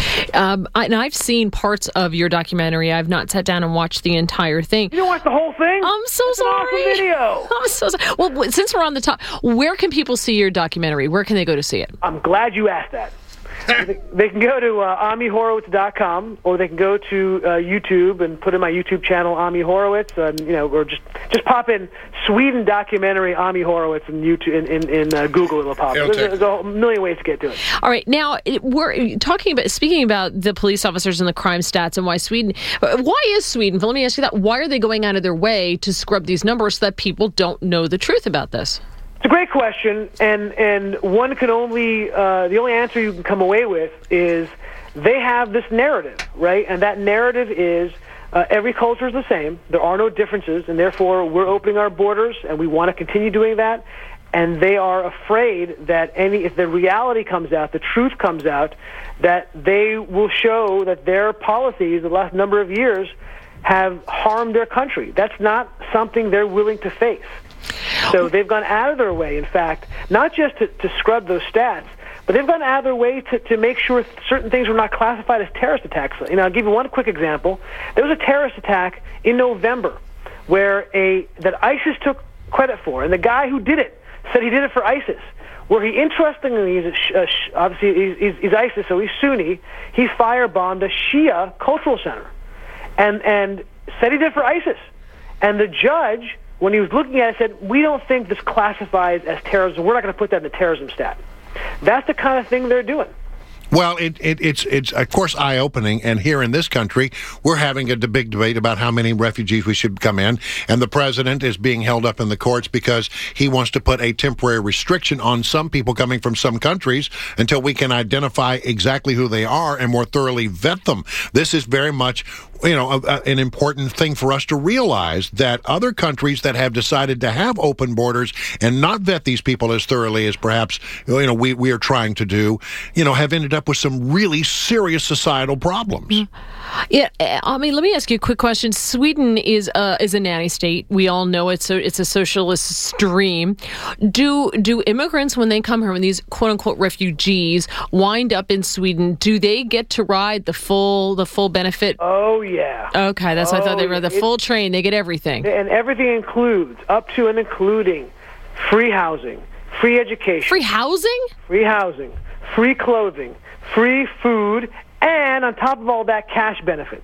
And I've seen parts of your documentary. I've not sat down and watched the entire thing. You don't watch the whole thing? I'm so It's sorry. An awesome video. I'm so sorry. Well, since we're on the top, where can people see your documentary? Where can they go to see it? I'm glad you asked that. They can go to AmiHorowitz.com, or they can go to YouTube and put in my YouTube channel, Ami Horowitz, or just pop in Sweden documentary Ami Horowitz in YouTube in Google. It'll pop. There's a million ways to get to it. All right, now we're speaking about the police officers and the crime stats and why Sweden. Why is Sweden? Let me ask you that. Why are they going out of their way to scrub these numbers so that people don't know the truth about this? It's a great question, and one can only the only answer you can come away with is they have this narrative, right? And that narrative is every culture is the same. There are no differences, and therefore we're opening our borders, and we want to continue doing that. And they are afraid that if the reality comes out, the truth comes out, that they will show that their policies the last number of years have harmed their country. That's not something they're willing to face. So they've gone out of their way, in fact, not just to scrub those stats, but they've gone out of their way to make sure certain things were not classified as terrorist attacks. I'll give you one quick example. There was a terrorist attack in November that ISIS took credit for, and the guy who did it said he did it for ISIS. Where he, interestingly, obviously he's ISIS, so he's Sunni. He firebombed a Shia cultural center, and said he did it for ISIS. And the judge, when he was looking at it, said, we don't think this classifies as terrorism. We're not going to put that in the terrorism stat. That's the kind of thing they're doing. Well, it's of course eye-opening, and here in this country, we're having a big debate about how many refugees we should come in, and the president is being held up in the courts because he wants to put a temporary restriction on some people coming from some countries until we can identify exactly who they are and more thoroughly vet them. This is very much an important thing for us to realize that other countries that have decided to have open borders and not vet these people as thoroughly as perhaps we are trying to do, have ended up with some really serious societal problems. Yeah, I mean, let me ask you a quick question. Sweden is a nanny state. We all know it's a socialist stream. Do immigrants, when they come here, when these quote unquote refugees wind up in Sweden, do they get to ride the full benefit? Oh yeah. Okay, that's what I thought they were. The full train, they get everything, and everything includes up to and including free housing, free education, free housing, free clothing, free food. And on top of all that, cash benefits.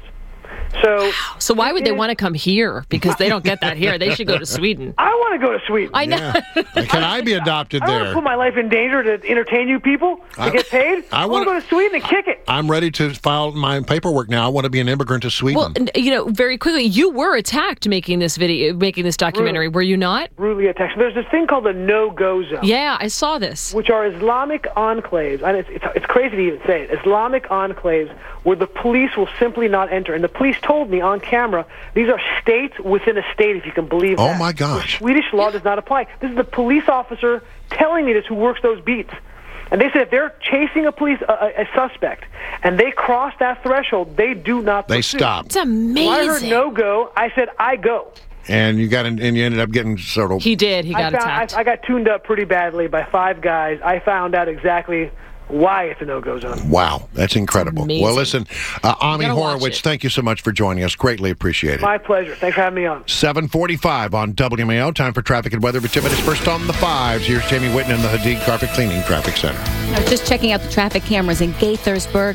So why would they want to come here? Because they don't get that here. They should go to Sweden. I want to go to Sweden. I know. Yeah. Can I be adopted I there? don't want to put my life in danger to entertain you people to get paid. I want to go to Sweden and kick it. I'm ready to file my paperwork now. I want to be an immigrant to Sweden. Well, very quickly, you were attacked making this documentary, were you not? Brutally attacked. There's this thing called the no-go zone. Yeah, I saw this. Which are Islamic enclaves, and it's crazy to even say it, Islamic enclaves where the police will simply not enter. And the police told me on camera, these are states within a state, if you can believe that. Oh, my gosh. Swedish law does not apply. This is the police officer telling me this who works those beats. And they said if they're chasing a suspect and they cross that threshold, they do not pursue. They stop. It's amazing. When I heard no go, I said I go. And you ended up getting sort of... He did. He got attacked. I got tuned up pretty badly by 5 guys. I found out exactly why it's a no-go zone. Wow, that's incredible. Well, listen, Ami Horowitz, thank you so much for joining us. Greatly appreciated. My pleasure. Thanks for having me on. 7:45 on WMAO. Time for traffic and weather. But 2 minutes first on the 5s. Here's Jamie Whitten in the Hadid Carpet Cleaning Traffic Center. I was just checking out the traffic cameras in Gaithersburg,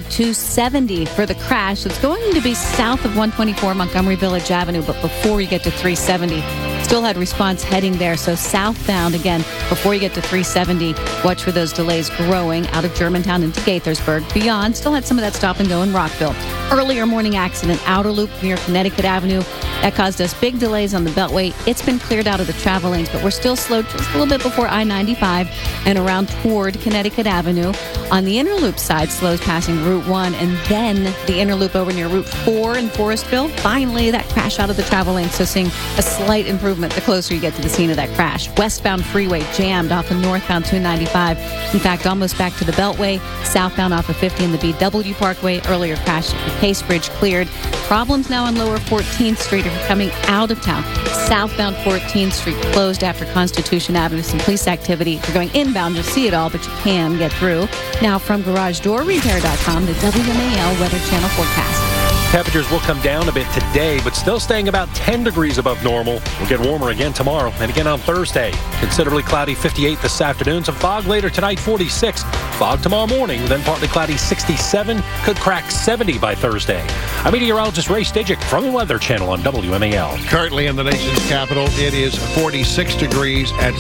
270 for the crash. It's going to be south of 124 Montgomery Village Avenue, but before you get to 370, still had response heading there. So southbound, again, before you get to 370, watch for those delays growing out of Germantown into Gaithersburg. Beyond, still had some of that stop and go in Rockville. Earlier morning accident, outer loop near Connecticut Avenue. That caused us big delays on the Beltway. It's been cleared out of the travel lanes, but we're still slow just a little bit before I-95 and around toward Connecticut Avenue. On the inner loop side, slows passing Route 1 and then the inner loop over near Route 4 in Forestville. Finally, that crash out of the travel lane, so seeing a slight improvement the closer you get to the scene of that crash. Westbound freeway jammed off of northbound 295. In fact, almost back to the Beltway. Southbound off of 50 and the BW Parkway. Earlier crash at the Case Bridge cleared. Problems now on lower 14th Street if you're coming out of town. Southbound 14th Street closed after Constitution Avenue. Some police activity. If you're going inbound, you'll see it all, but you can get through. Now from GarageDoorRepair.com, the WMAL Weather Channel forecast. Temperatures will come down a bit today, but still staying about 10 degrees above normal. We'll get warmer again tomorrow and again on Thursday. Considerably cloudy 58 this afternoon. Some fog later tonight, 46. Fog tomorrow morning, then partly cloudy 67. Could crack 70 by Thursday. I'm meteorologist Ray Stidgick from the Weather Channel on WMAL. Currently in the nation's capital, it is 46 degrees at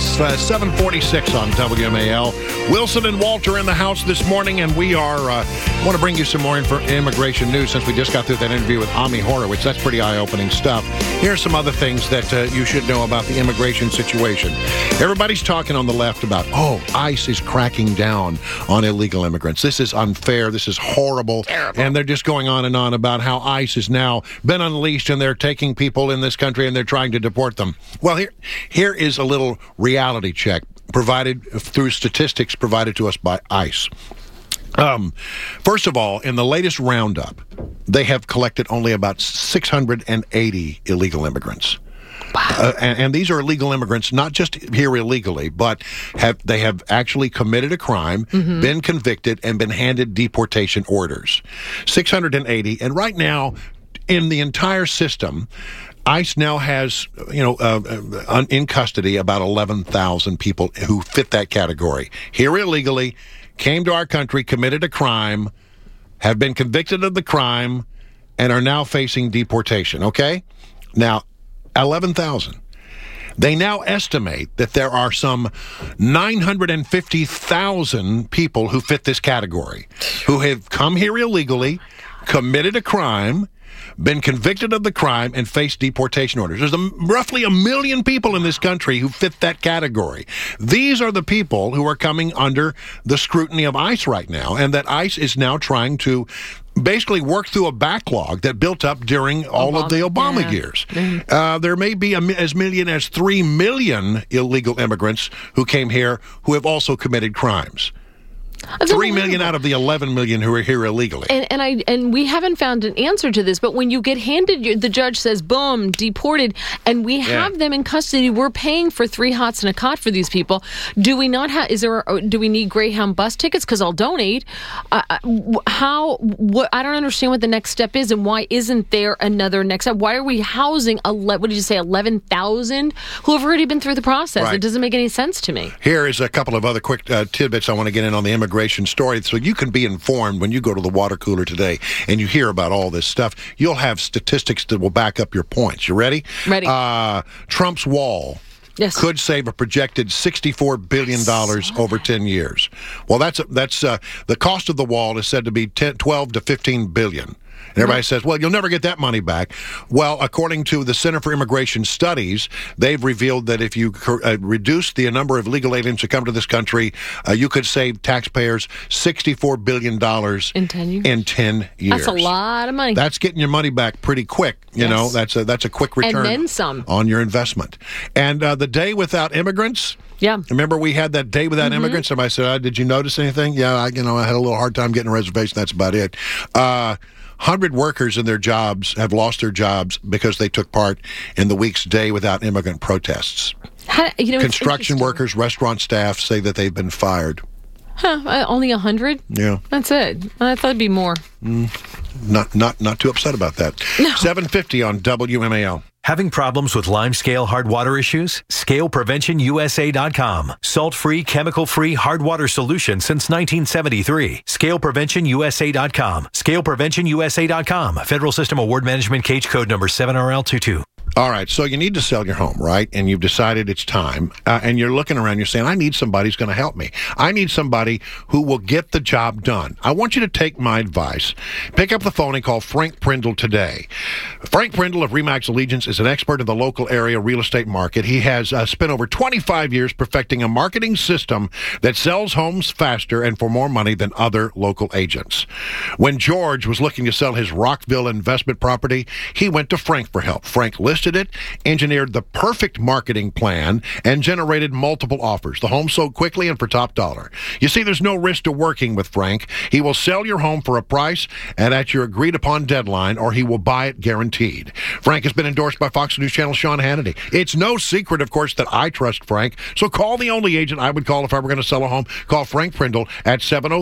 7:46 on WMAL. Wilson and Walter in the house this morning, and we want to bring you some more immigration news since we just got through that interview with Ami Horowitz. That's pretty eye-opening stuff. Here's some other things that you should know about the immigration situation. Everybody's talking on the left about, ICE is cracking down on illegal immigrants. This is unfair. This is horrible. Terrible. And they're just going on and on about how ICE has now been unleashed and they're taking people in this country and they're trying to deport them. Well, here is a little reality check provided through statistics provided to us by ICE. First of all, in the latest roundup, they have collected only about 680 illegal immigrants. Wow. And these are illegal immigrants, not just here illegally, but they have actually committed a crime, been convicted, and been handed deportation orders. 680. And right now, in the entire system, ICE now has, in custody about 11,000 people who fit that category. Here illegally, came to our country, committed a crime, have been convicted of the crime, and are now facing deportation, okay? Now, 11,000. They now estimate that there are some 950,000 people who fit this category, who have come here illegally, committed a crime, been convicted of the crime, and faced deportation orders. There's roughly 1 million people in this country who fit that category. These are the people who are coming under the scrutiny of ICE right now, and that ICE is now trying to basically work through a backlog that built up during all of the Obama years. There may be as many as 3 million illegal immigrants who came here who have also committed crimes. 3 million out of the 11 million who are here illegally. And we haven't found an answer to this, but when you get handed, the judge says, boom, deported, and we have them in custody, we're paying for 3 hots and a cot for these people. Do we not have, do we need Greyhound bus tickets? Because I'll donate. I don't understand what the next step is, and why isn't there another next step? Why are we housing, 11,000 who have already been through the process? Right. It doesn't make any sense to me. Here is a couple of other quick tidbits I want to get in on the immigration story, so you can be informed when you go to the water cooler today and you hear about all this stuff. You'll have statistics that will back up your points. You ready? Ready. Trump's wall could save a projected $64 billion over 10 years. Well, that's the cost of the wall is said to be 12 to 15 billion. And everybody says, well, you'll never get that money back. Well, according to the Center for Immigration Studies, they've revealed that if you reduce the number of illegal aliens who come to this country, you could save taxpayers $64 billion in 10 years. That's a lot of money. That's getting your money back pretty quick. You know, that's a quick return and then some on your investment. And the day without immigrants. Yeah. Remember we had that day without immigrants? Somebody said, did you notice anything? Yeah, I had a little hard time getting a reservation. That's about it. 100 workers in their jobs have lost their jobs because they took part in the week's Day Without Immigrant protests. Construction workers, restaurant staff say that they've been fired. Only 100? Yeah. That's it. I thought it'd be more. Not too upset about that. No. 7:50 on WMAL. Having problems with lime-scale hard water issues? ScalePreventionUSA.com. Salt-free, chemical-free hard water solution since 1973. ScalePreventionUSA.com. ScalePreventionUSA.com. Federal System Award Management Cage Code number 7RL22. All right, so you need to sell your home, right? And you've decided it's time. And you're looking around, you're saying, I need somebody who's going to help me. I need somebody who will get the job done. I want you to take my advice. Pick up the phone and call Frank Prindle today. Frank Prindle of RE/MAX Allegiance is an expert in the local area real estate market. He has spent over 25 years perfecting a marketing system that sells homes faster and for more money than other local agents. When George was looking to sell his Rockville investment property, he went to Frank for help. Frank listed it, engineered the perfect marketing plan, and generated multiple offers. The home sold quickly and for top dollar. You see, there's no risk to working with Frank. He will sell your home for a price and at your agreed-upon deadline, or he will buy it guaranteed. Frank has been endorsed by Fox News Channel Sean Hannity. It's no secret, of course, that I trust Frank, so call the only agent I would call if I were going to sell a home. Call Frank Prindle at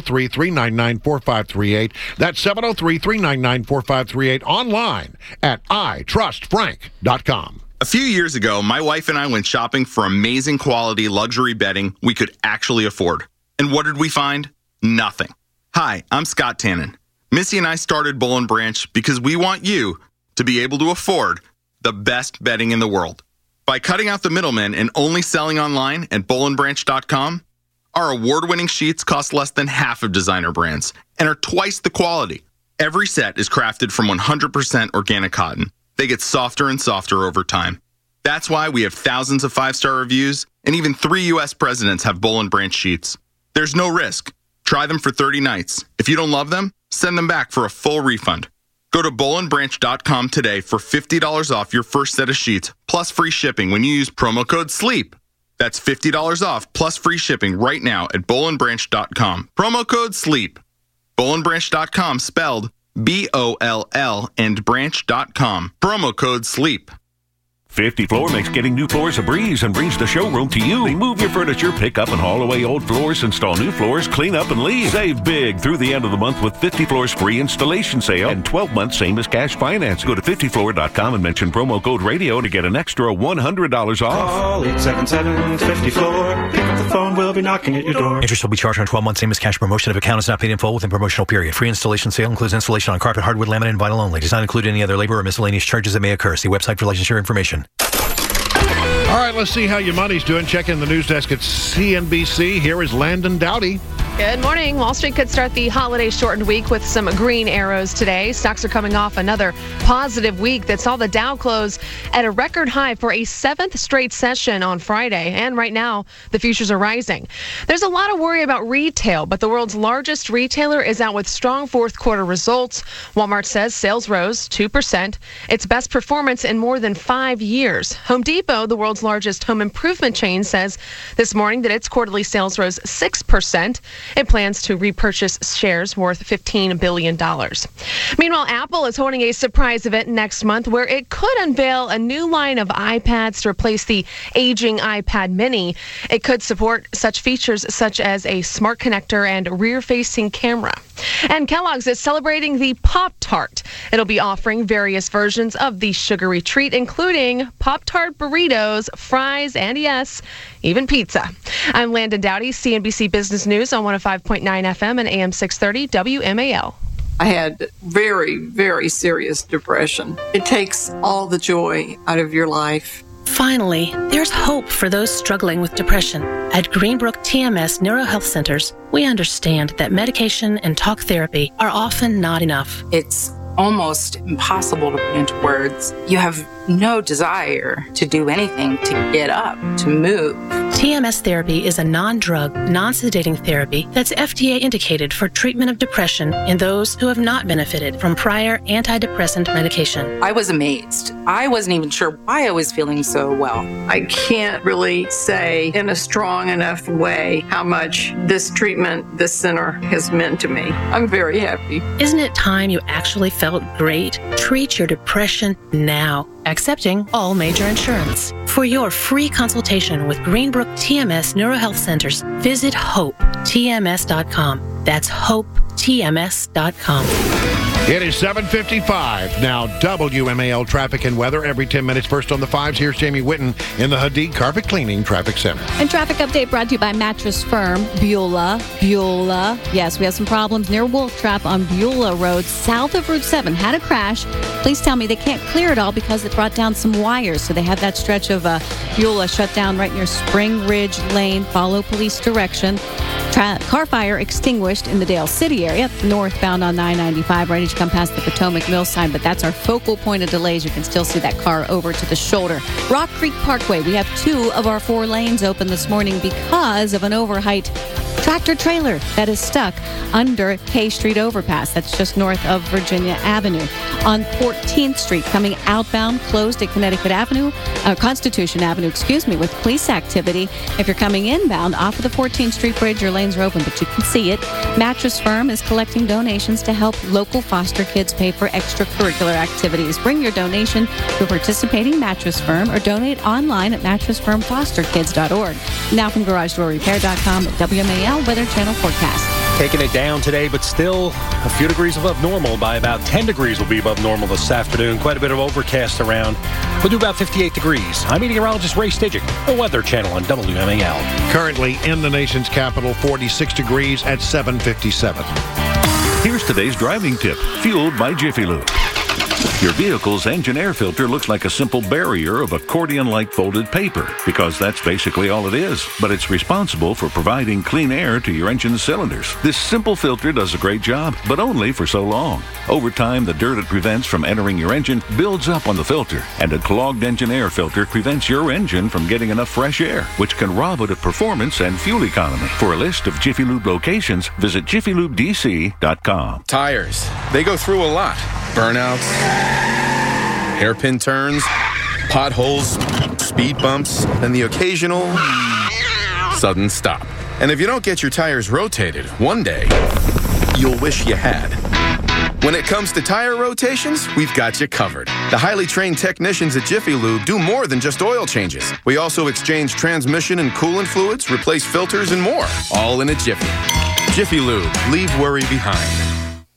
703-399-4538. That's 703-399-4538. Online at itrustfrank.com. A few years ago, my wife and I went shopping for amazing quality luxury bedding we could actually afford. And what did we find? Nothing. Hi, I'm Scott Tannen. Missy and I started Bull & Branch because we want you to be able to afford the best bedding in the world. By cutting out the middlemen and only selling online at bullandbranch.com, our award-winning sheets cost less than half of designer brands and are twice the quality. Every set is crafted from 100% organic cotton. They get softer and softer over time. That's why we have thousands of 5-star reviews, and even 3 U.S. presidents have Bull & Branch sheets. There's no risk. Try them for 30 nights. If you don't love them, send them back for a full refund. Go to bullandbranch.com today for $50 off your first set of sheets, plus free shipping when you use promo code SLEEP. That's $50 off, plus free shipping right now at bullandbranch.com. Promo code SLEEP. bullandbranch.com spelled BOLL and branch.com. Promo code SLEEP. 50 Floor makes getting new floors a breeze and brings the showroom to you. They move your furniture, pick up and haul away old floors, install new floors, clean up and leave. Save big through the end of the month with 50 Floor's free installation sale and 12 months same as cash finance. Go to 50floor.com and mention promo code radio to get an extra $100 off. Call 877-50-FLOOR. Pick up the phone, we'll be knocking at your door. Interest will be charged on 12 months same as cash promotion if account is not paid in full within promotional period. Free installation sale includes installation on carpet, hardwood, laminate, and vinyl only. Does not include any other labor or miscellaneous charges that may occur. See website for licensure information. All right, let's see how your money's doing. Check in the news desk at CNBC. Here is Landon Dowdy. Good morning. Wall Street could start the holiday-shortened week with some green arrows today. Stocks are coming off another positive week that saw the Dow close at a record high for a 7th straight session on Friday. And right now, the futures are rising. There's a lot of worry about retail, but the world's largest retailer is out with strong fourth quarter results. Walmart says sales rose 2%, its best performance in more than 5 years. Home Depot, the world's largest home improvement chain, says this morning that its quarterly sales rose 6%. It plans to repurchase shares worth $15 billion. Meanwhile, Apple is holding a surprise event next month where it could unveil a new line of iPads to replace the aging iPad mini. It could support such features such as a smart connector and rear-facing camera. And Kellogg's is celebrating the Pop-Tart. It'll be offering various versions of the sugary treat, including Pop-Tart burritos, fries, and yes, even pizza. I'm Landon Dowdy, CNBC Business News on 105.9 FM and AM 630 WMAL. I had very, very serious depression. It takes all the joy out of your life. Finally, there's hope for those struggling with depression. At Greenbrook TMS Neurohealth Centers, we understand that medication and talk therapy are often not enough. It's almost impossible to put into words. You have no desire to do anything, to get up, to move. TMS therapy is a non-drug, non-sedating therapy that's FDA indicated for treatment of depression in those who have not benefited from prior antidepressant medication. I was amazed. I wasn't even sure why I was feeling so well. I can't really say in a strong enough way how much this treatment, this center has meant to me. I'm very happy. Isn't it time you actually felt great? Treat your depression now. Accepting all major insurance. For your free consultation with Greenbrook TMS Neurohealth Centers, visit HopeTMS.com. That's HopeTMS.com. It is 7:55 now. WMAL traffic and weather every 10 minutes. First on the fives, here's Jamie Whitten in the Hadid Carpet Cleaning Traffic Center. And traffic update brought to you by Mattress Firm, Beulah. Yes, we have some problems near Wolf Trap on Beulah Road, south of Route 7. Had a crash. Please tell me they can't clear it all because it brought down some wires. So they have that stretch of Beulah shut down right near Spring Ridge Lane. Follow police direction. Car fire extinguished in the Dale City area, northbound on 995, right as you come past the Potomac Mill sign, but that's our focal point of delays. You can still see that car over to the shoulder. Rock Creek Parkway, we have 2 of our 4 lanes open this morning because of an overheight tractor trailer that is stuck under K Street overpass. That's just north of Virginia Avenue. On 14th Street, coming outbound, closed at Constitution Avenue, with police activity. If you're coming inbound off of the 14th Street Bridge, your lanes are open, but you can see it. Mattress Firm is collecting donations to help local foster kids pay for extracurricular activities. Bring your donation to a participating Mattress Firm or donate online at mattressfirmfosterkids.org. Now from GarageDoorRepair.com at WMAL Weather Channel forecast. Taking it down today, but still a few degrees above normal. By about 10 degrees will be above normal this afternoon. Quite a bit of overcast around. We'll do about 58 degrees. I'm meteorologist Ray Stidgick, the Weather Channel on WMAL. Currently in the nation's capital, 46 degrees at 7:57. Here's today's driving tip, fueled by Jiffy Lube. Your vehicle's engine air filter looks like a simple barrier of accordion-like folded paper, because that's basically all it is. But it's responsible for providing clean air to your engine's cylinders. This simple filter does a great job, but only for so long. Over time, the dirt it prevents from entering your engine builds up on the filter, and a clogged engine air filter prevents your engine from getting enough fresh air, which can rob it of performance and fuel economy. For a list of Jiffy Lube locations, visit jiffylubedc.com. Tires, they go through a lot. Burnouts, hairpin turns, potholes, speed bumps, and the occasional sudden stop. And if you don't get your tires rotated, one day, you'll wish you had. When it comes to tire rotations, we've got you covered. The highly trained technicians at Jiffy Lube do more than just oil changes. We also exchange transmission and coolant fluids, replace filters, and more, all in a jiffy. Jiffy Lube, leave worry behind.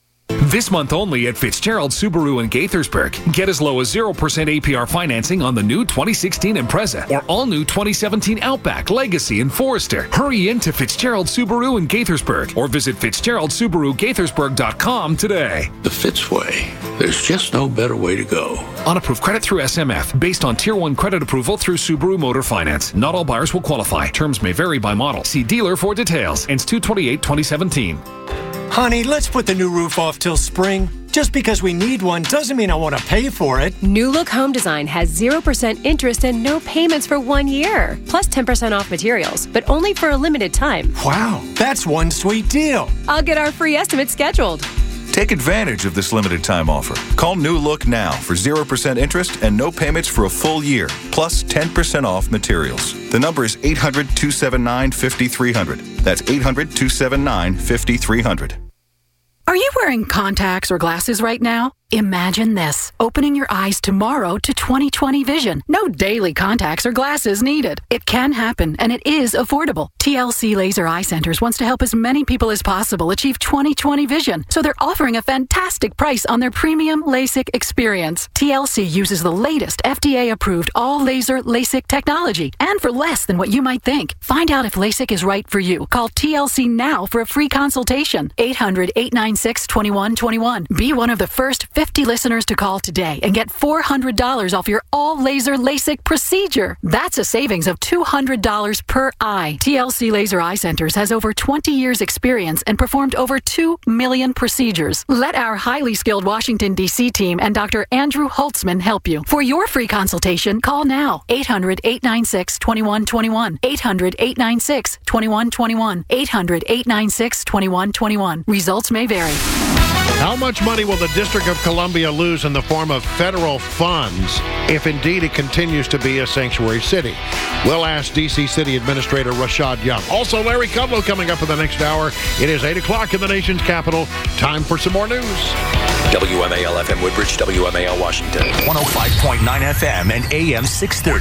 This month only at Fitzgerald Subaru in Gaithersburg. Get as low as 0% APR financing on the new 2016 Impreza or all new 2017 Outback, Legacy, and Forester. Hurry into Fitzgerald Subaru in Gaithersburg or visit FitzgeraldSubaruGaithersburg.com today. The Fitzway. There's just no better way to go. On approved credit through SMF, based on Tier 1 credit approval through Subaru Motor Finance. Not all buyers will qualify. Terms may vary by model. See dealer for details. Ends 2/28/2017. Honey, let's put the new roof off till spring. Just because we need one doesn't mean I want to pay for it. New Look Home Design has 0% interest and no payments for 1 year. Plus 10% off materials, but only for a limited time. Wow, that's one sweet deal. I'll get our free estimate scheduled. Take advantage of this limited time offer. Call New Look now for 0% interest and no payments for a full year, plus 10% off materials. The number is 800-279-5300. That's 800-279-5300. Are you wearing contacts or glasses right now? Imagine this, opening your eyes tomorrow to 20/20 vision. No daily contacts or glasses needed. It can happen, and it is affordable. TLC Laser Eye Centers wants to help as many people as possible achieve 20/20 vision, so they're offering a fantastic price on their premium LASIK experience. TLC uses the latest FDA-approved all-laser LASIK technology, and for less than what you might think. Find out if LASIK is right for you. Call TLC now for a free consultation. 800-896-2121. Be one of the first 50 listeners to call today and get $400 off your all-laser LASIK procedure. That's a savings of $200 per eye. TLC Laser Eye Centers has over 20 years experience and performed over 2 million procedures. Let our highly skilled Washington, D.C. team and Dr. Andrew Holtzman help you. For your free consultation, call now. 800-896-2121. 800-896-2121. 800-896-2121. Results may vary. How much money will the District of Columbia lose in the form of federal funds if indeed it continues to be a sanctuary city? We'll ask D.C. City Administrator Rashad Young. Also, Larry Kudlow coming up in the next hour. It is 8 o'clock in the nation's capital. Time for some more news. WMAL FM Woodbridge, WMAL Washington. 105.9 FM and AM 630.